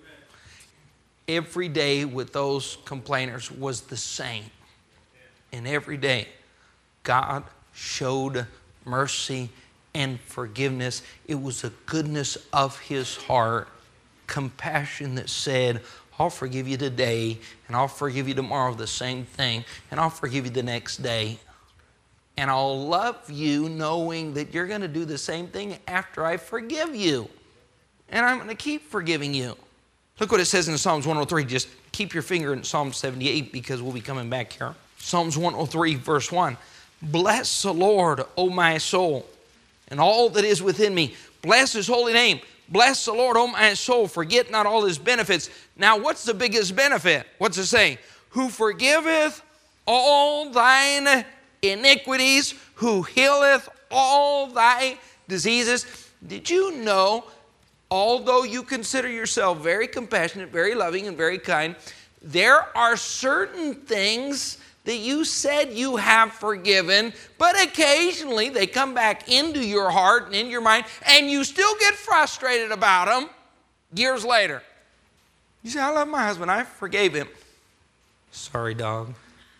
Every day with those complainers was the same. And every day God showed mercy and forgiveness. It was the goodness of his heart, compassion that said, I'll forgive you today, and I'll forgive you tomorrow the same thing, and I'll forgive you the next day. And I'll love you knowing that you're going to do the same thing after I forgive you. And I'm going to keep forgiving you. Look what it says in Psalms one oh three. Just keep your finger in Psalm seventy-eight because we'll be coming back here. Psalms one oh three, verse one. Bless the Lord, O my soul, and all that is within me. Bless his holy name. Bless the Lord, O my soul. Forget not all his benefits. Now, what's the biggest benefit? What's it say? Who forgiveth all thine iniquities, who healeth all thy diseases. Did you know, although you consider yourself very compassionate, very loving, and very kind, there are certain things that you said you have forgiven, but occasionally they come back into your heart and in your mind, and you still get frustrated about them years later. You say, I love my husband. I forgave him. Sorry, dog.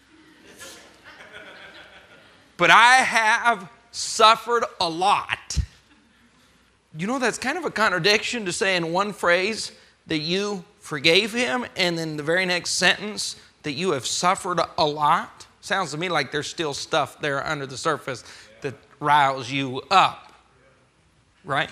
But I have suffered a lot. You know, that's kind of a contradiction to say in one phrase that you forgave him, and then the very next sentence that you have suffered a lot. Sounds to me like there's still stuff there under the surface that riles you up. Right?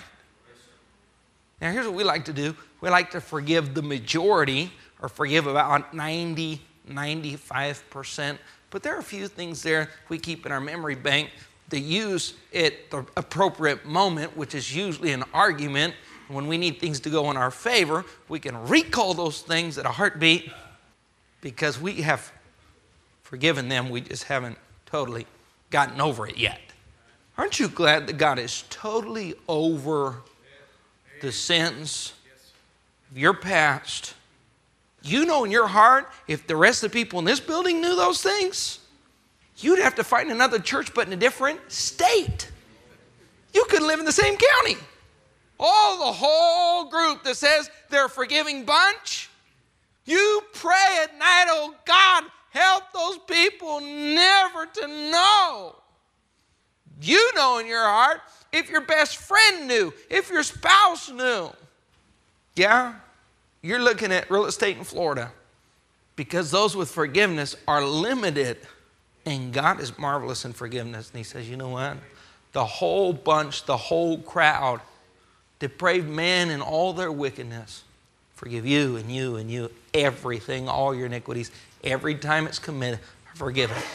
Now, here's what we like to do. We like to forgive the majority, or forgive about ninety, ninety-five percent. But there are a few things there we keep in our memory bank to use at the appropriate moment, which is usually an argument. When we need things to go in our favor, we can recall those things at a heartbeat because we have forgiven them. We just haven't totally gotten over it yet. Aren't you glad that God is totally over the sins of your past? You know in your heart, if the rest of the people in this building knew those things, you'd have to find another church but in a different state. You couldn't live in the same county. Oh, the whole group that says they're a forgiving bunch, you pray at night, oh God, help those people never to know. You know in your heart, if your best friend knew, if your spouse knew. Yeah? You're looking at real estate in Florida because those with forgiveness are limited. And God is marvelous in forgiveness. And he says, you know what? The whole bunch, the whole crowd, depraved men in all their wickedness, forgive you and you and you, everything, all your iniquities. Every time it's committed, forgive it.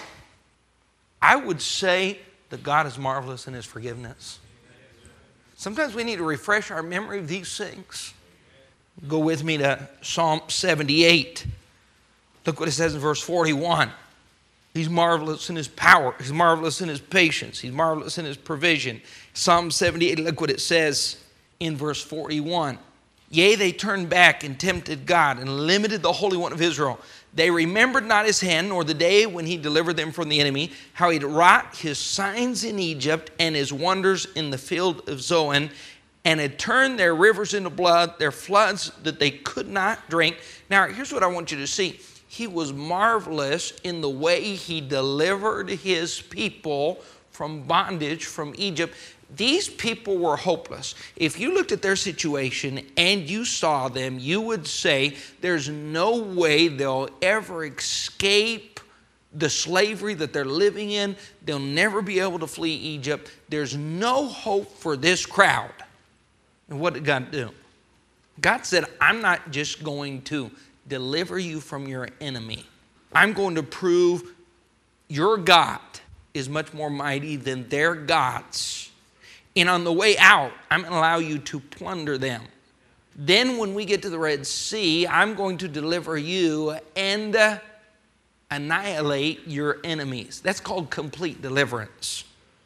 I would say that God is marvelous in his forgiveness. Sometimes we need to refresh our memory of these things. Go with me to Psalm seventy-eight. Look what it says in verse forty-one. He's marvelous in his power. He's marvelous in his patience. He's marvelous in his provision. Psalm seventy-eight, look what it says in verse forty-one. Yea, they turned back and tempted God and limited the Holy One of Israel. They remembered not his hand, nor the day when he delivered them from the enemy, how he'd wrought his signs in Egypt and his wonders in the field of Zoan, and had turned their rivers into blood, their floods that they could not drink. Now, here's what I want you to see. He was marvelous in the way he delivered his people from bondage from Egypt. These people were hopeless. If you looked at their situation and you saw them, you would say there's no way they'll ever escape the slavery that they're living in. They'll never be able to flee Egypt. There's no hope for this crowd. And what did God do? God said, I'm not just going to deliver you from your enemy. I'm going to prove your God is much more mighty than their gods. And on the way out, I'm going to allow you to plunder them. Then when we get to the Red Sea, I'm going to deliver you and uh, annihilate your enemies. That's called complete deliverance.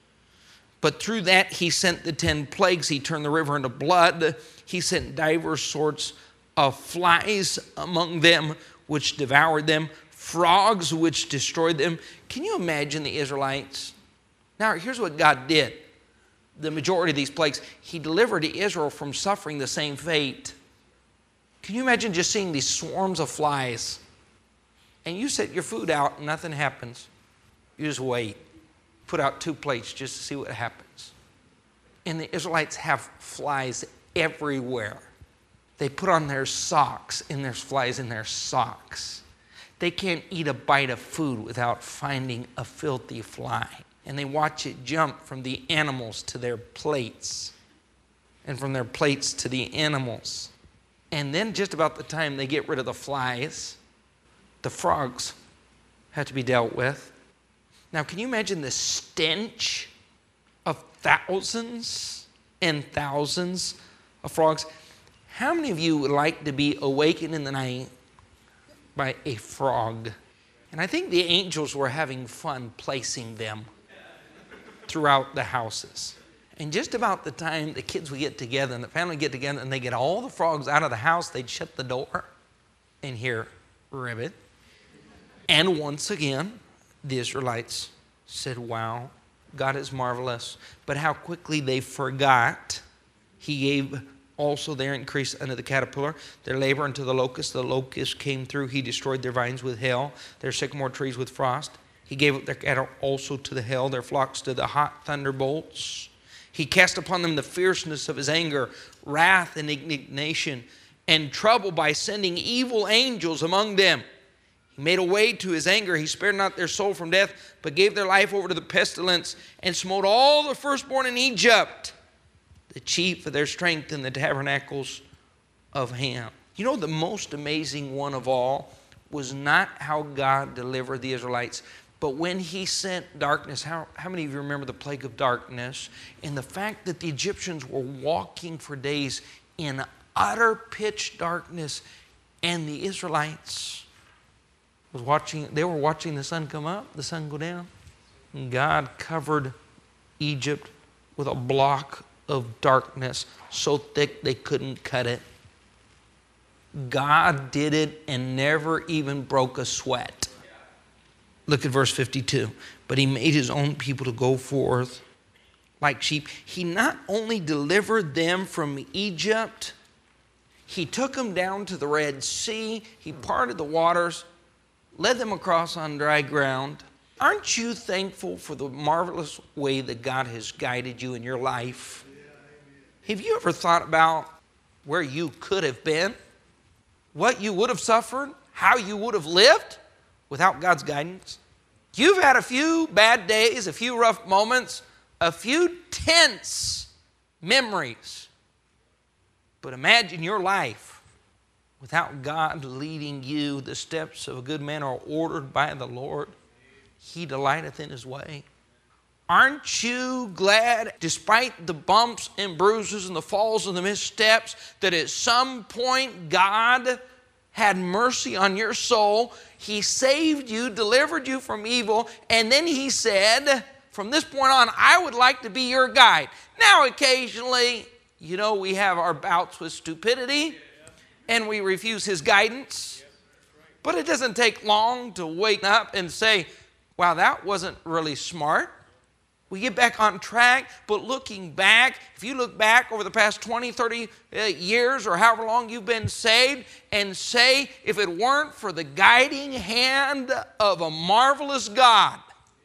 But through that, he sent the ten plagues. He turned the river into blood. He sent divers sorts of flies among them, which devoured them, frogs, which destroyed them. Can you imagine the Israelites? Now, here's what God did. The majority of these plagues, he delivered Israel from suffering the same fate. Can you imagine just seeing these swarms of flies? And you set your food out and nothing happens. You just wait. put out two plates just to see what happens. And the Israelites have flies everywhere. They put on their socks, and there's flies in their socks. They can't eat a bite of food without finding a filthy fly. And they watch it jump from the animals to their plates, and from their plates to the animals. And then just about the time they get rid of the flies, the frogs have to be dealt with. Now, can you imagine the stench of thousands and thousands of frogs? How many of you would like to be awakened in the night by a frog? And I think the angels were having fun placing them throughout the houses. And just about the time the kids would get together and the family would get together and they get all the frogs out of the house, they'd shut the door and hear ribbit. And once again, the Israelites said, wow, God is marvelous. But how quickly they forgot. He gave also their increase unto the caterpillar, their labor unto the locust. The locust came through. He destroyed their vines with hail, their sycamore trees with frost. He gave up their cattle also to the hail, their flocks to the hot thunderbolts. He cast upon them the fierceness of his anger, wrath and indignation, and trouble by sending evil angels among them. He made a way to his anger. He spared not their soul from death, but gave their life over to the pestilence, and smote all the firstborn in Egypt, the chief of their strength in the tabernacles of Ham. You know, the most amazing one of all was not how God delivered the Israelites, but when he sent darkness. How, how many of you remember the plague of darkness? And the fact that the Egyptians were walking for days in utter pitch darkness, and the Israelites was watching, they were watching the sun come up, the sun go down. And God covered Egypt with a block of darkness so thick they couldn't cut it. God did it and never even broke a sweat. Look at verse fifty-two. But he made his own people to go forth like sheep. He not only delivered them from Egypt, he took them down to the Red Sea. He parted the waters, led them across on dry ground. Aren't you thankful for the marvelous way that God has guided you in your life? Have you ever thought about where you could have been? What you would have suffered? How you would have lived without God's guidance? You've had a few bad days, a few rough moments, a few tense memories. But imagine your life without God leading you. The steps of a good man are ordered by the Lord. He delighteth in his way. Aren't you glad, despite the bumps and bruises and the falls and the missteps, that at some point God had mercy on your soul? He saved you, delivered you from evil, and then he said, from this point on, I would like to be your guide. Now, occasionally, you know, we have our bouts with stupidity, and we refuse his guidance. But it doesn't take long to wake up and say, wow, that wasn't really smart. We get back on track, but looking back, if you look back over the past twenty, thirty uh, years or however long you've been saved, and say, if it weren't for the guiding hand of a marvelous God,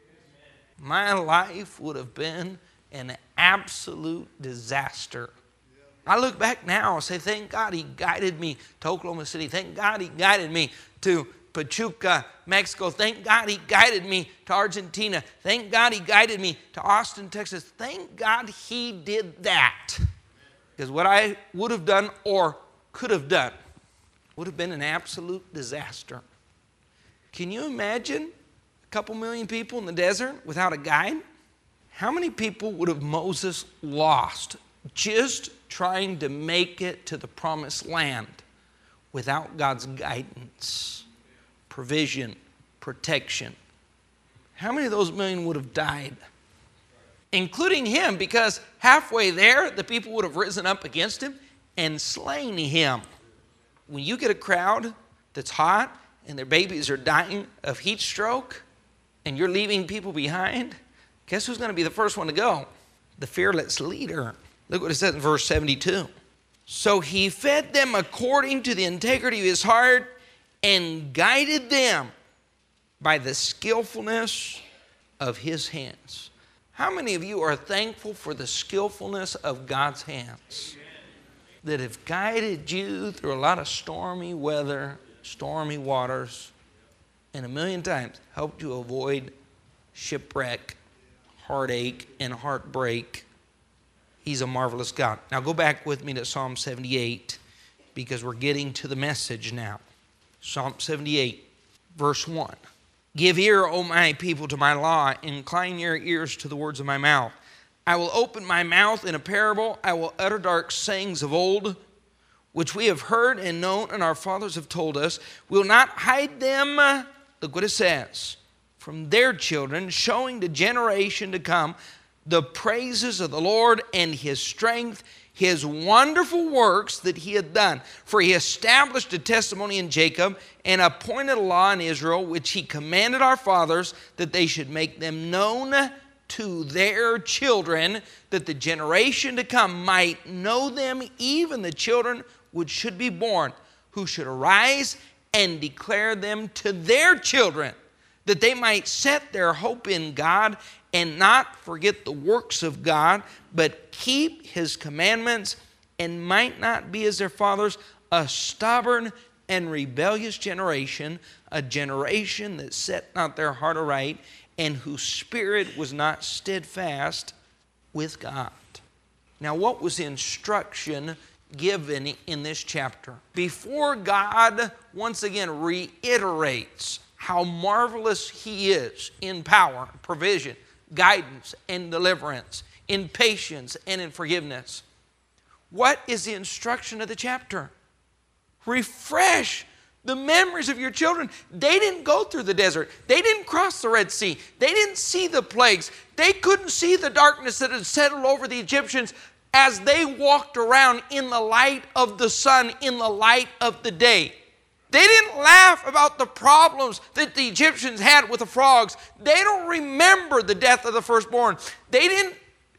my life would have been an absolute disaster. I look back now and say, thank God he guided me to Oklahoma City. Thank God he guided me to Pachuca, Mexico. Thank God he guided me to Argentina. Thank God he guided me to Austin, Texas. Thank God he did that. Because what I would have done or could have done would have been an absolute disaster. Can you imagine a couple million people in the desert without a guide? How many people would have Moses lost just trying to make it to the promised land without God's guidance? Provision, protection. How many of those million would have died? Including him, because halfway there, the people would have risen up against him and slain him. When you get a crowd that's hot and their babies are dying of heat stroke and you're leaving people behind, guess who's going to be the first one to go? The fearless leader. Look what it says in verse seventy-two. So he fed them according to the integrity of his heart, and guided them by the skillfulness of his hands. How many of you are thankful for the skillfulness of God's hands that have guided you through a lot of stormy weather, stormy waters, and a million times helped you avoid shipwreck, heartache, and heartbreak? He's a marvelous God. Now go back with me to Psalm seventy-eight, because we're getting to the message now. Psalm seventy-eight, verse one. Give ear, O my people, to my law. Incline your ears to the words of my mouth. I will open my mouth in a parable. I will utter dark sayings of old, which we have heard and known, and our fathers have told us. We will not hide them, look what it says, from their children, showing to generation to come the praises of the Lord and his strength, his wonderful works that he had done. For he established a testimony in Jacob and appointed a law in Israel, which he commanded our fathers, that they should make them known to their children, that the generation to come might know them, even the children which should be born, who should arise and declare them to their children, that they might set their hope in God and not forget the works of God, but keep his commandments, and might not be as their fathers, a stubborn and rebellious generation, a generation that set not their heart aright, and whose spirit was not steadfast with God. Now, what was the instruction given in this chapter? Before God once again reiterates how marvelous he is in power, provision, guidance, and deliverance, in patience and in forgiveness, what is the instruction of the chapter? Refresh the memories of your children. They didn't go through the desert. They didn't cross the Red Sea. They didn't see the plagues. They couldn't see the darkness that had settled over the Egyptians as they walked around in the light of the sun, in the light of the day. They didn't laugh about the problems that the Egyptians had with the frogs. They don't remember the death of the firstborn. They didn't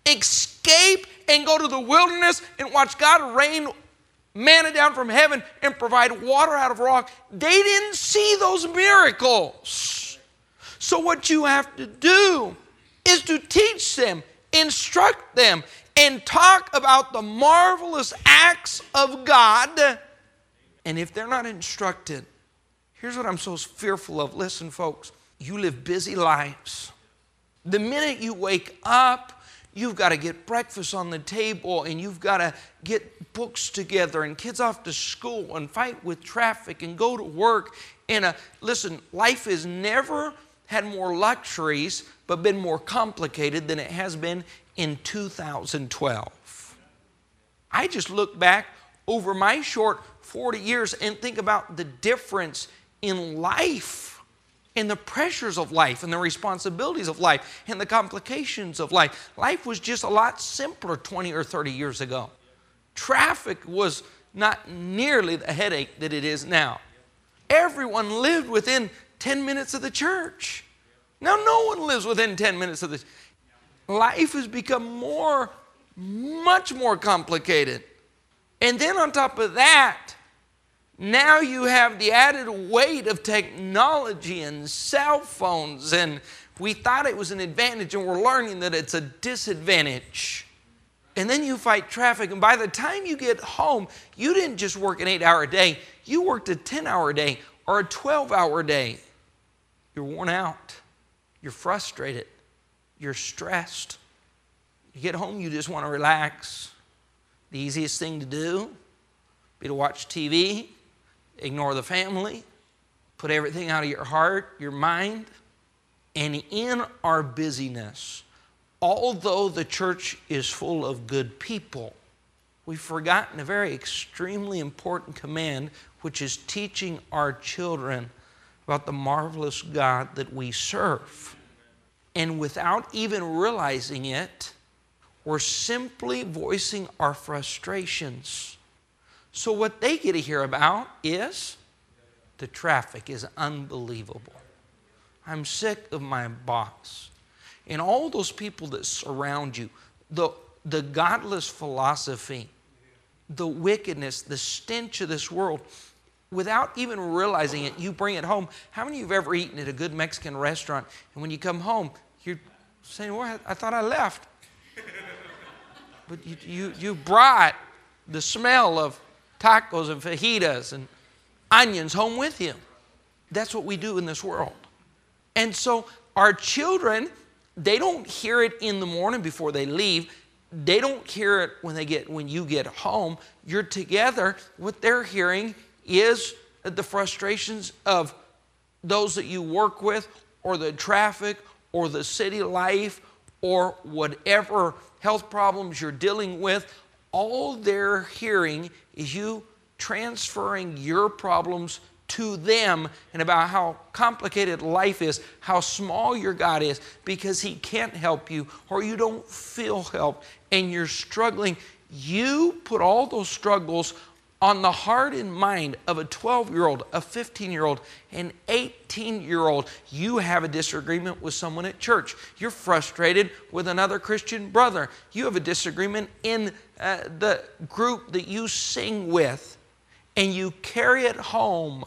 escape and go to the wilderness and watch God rain manna down from heaven and provide water out of rock. They didn't see those miracles. So what you have to do is to teach them, instruct them, and talk about the marvelous acts of God. And if they're not instructed, here's what I'm so fearful of. Listen, folks, you live busy lives. The minute you wake up, you've got to get breakfast on the table, and you've got to get books together, and kids off to school, and fight with traffic, and go to work. And uh, listen, life has never had more luxuries, but been more complicated than it has been in two thousand twelve. I just look back over my short forty years and think about the difference in life, and the pressures of life, and the responsibilities of life, and the complications of life. Life was just a lot simpler twenty or thirty years ago. Traffic was not nearly the headache that it is now. Everyone lived within ten minutes of the church. Now no one lives within ten minutes of the church. Life has become more, much more complicated. And then on top of that, now you have the added weight of technology and cell phones, and we thought it was an advantage, and we're learning that it's a disadvantage. And then you fight traffic, and by the time you get home, you didn't just work an eight-hour day. You worked a ten-hour day or a twelve-hour day. You're worn out. You're frustrated. You're stressed. You get home, you just want to relax. The easiest thing to do be to watch T V, ignore the family, put everything out of your heart, your mind. And in our busyness, although the church is full of good people, we've forgotten a very extremely important command, which is teaching our children about the marvelous God that we serve. And without even realizing it, we're simply voicing our frustrations. So what they get to hear about is the traffic is unbelievable. I'm sick of my boss. And all those people that surround you, the, the godless philosophy, the wickedness, the stench of this world, without even realizing it, you bring it home. How many of you have ever eaten at a good Mexican restaurant, and when you come home, you're saying, well, I thought I left. But you, you, you brought the smell of tacos and fajitas and onions home with you. That's what we do in this world. And so our children, they don't hear it in the morning before they leave. They don't hear it when they get when you get home. You're together. What they're hearing is the frustrations of those that you work with, or the traffic, or the city life, or whatever health problems you're dealing with. All they're hearing is you transferring your problems to them, and about how complicated life is, how small your God is, because He can't help you, or you don't feel help, and you're struggling. You put all those struggles on the heart and mind of a twelve-year-old, a fifteen-year-old, an eighteen-year-old. You have a disagreement with someone at church. You're frustrated with another Christian brother. You have a disagreement in uh, the group that you sing with, and you carry it home.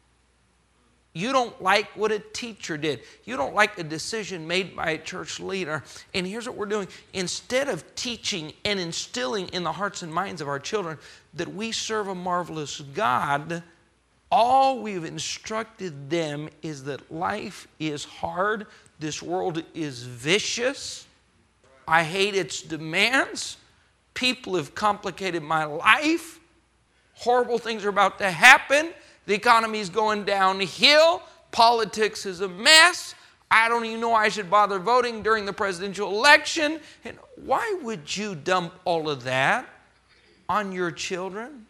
You don't like what a teacher did. You don't like a decision made by a church leader. And here's what we're doing. Instead of teaching and instilling in the hearts and minds of our children that we serve a marvelous God, all we've instructed them is that life is hard. This world is vicious. I hate its demands. People have complicated my life. Horrible things are about to happen. The economy is going downhill. Politics is a mess. I don't even know I should bother voting during the presidential election. And why would you dump all of that on your children?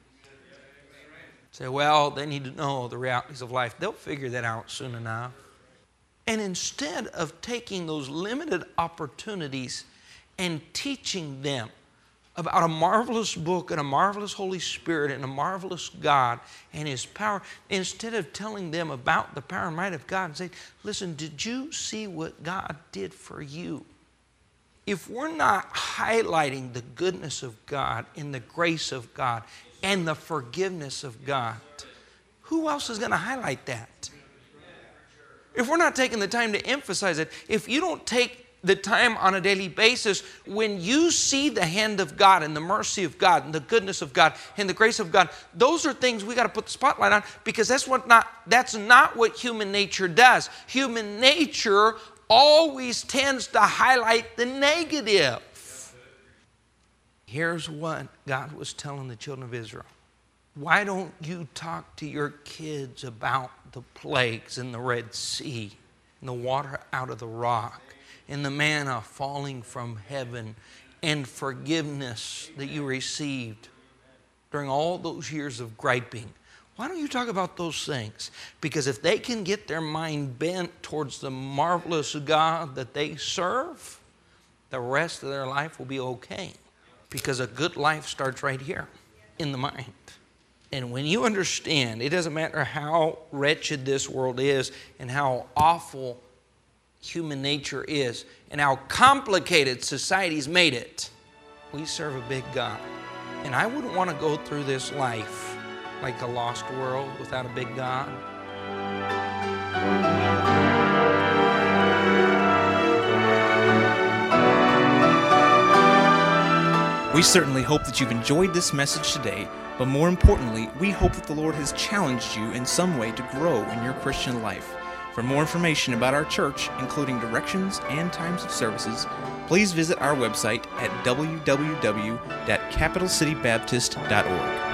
Say, well, they need to know the realities of life. They'll figure that out soon enough. And instead of taking those limited opportunities and teaching them about a marvelous book and a marvelous Holy Spirit and a marvelous God and His power, instead of telling them about the power and might of God and say, listen, did you see what God did for you? If we're not highlighting the goodness of God and the grace of God and the forgiveness of God, who else is going to highlight that? If we're not taking the time to emphasize it, if you don't take the time on a daily basis, when you see the hand of God and the mercy of God and the goodness of God and the grace of God, those are things we got to put the spotlight on, because that's what not that's not what human nature does. Human nature always tends to highlight the negative. Here's what God was telling the children of Israel. Why don't you talk to your kids about the plagues in the Red Sea and the water out of the rock and the manna falling from heaven and forgiveness that you received during all those years of griping? Why don't you talk about those things? Because if they can get their mind bent towards the marvelous God that they serve, the rest of their life will be okay. Because a good life starts right here in the mind. And when you understand, it doesn't matter how wretched this world is and how awful human nature is and how complicated society's made it, we serve a big God. And I wouldn't want to go through this life like a lost world without a big God. We certainly hope that you've enjoyed this message today, but more importantly, we hope that the Lord has challenged you in some way to grow in your Christian life. For more information about our church, including directions and times of services, please visit our website at w w w dot capital city baptist dot org.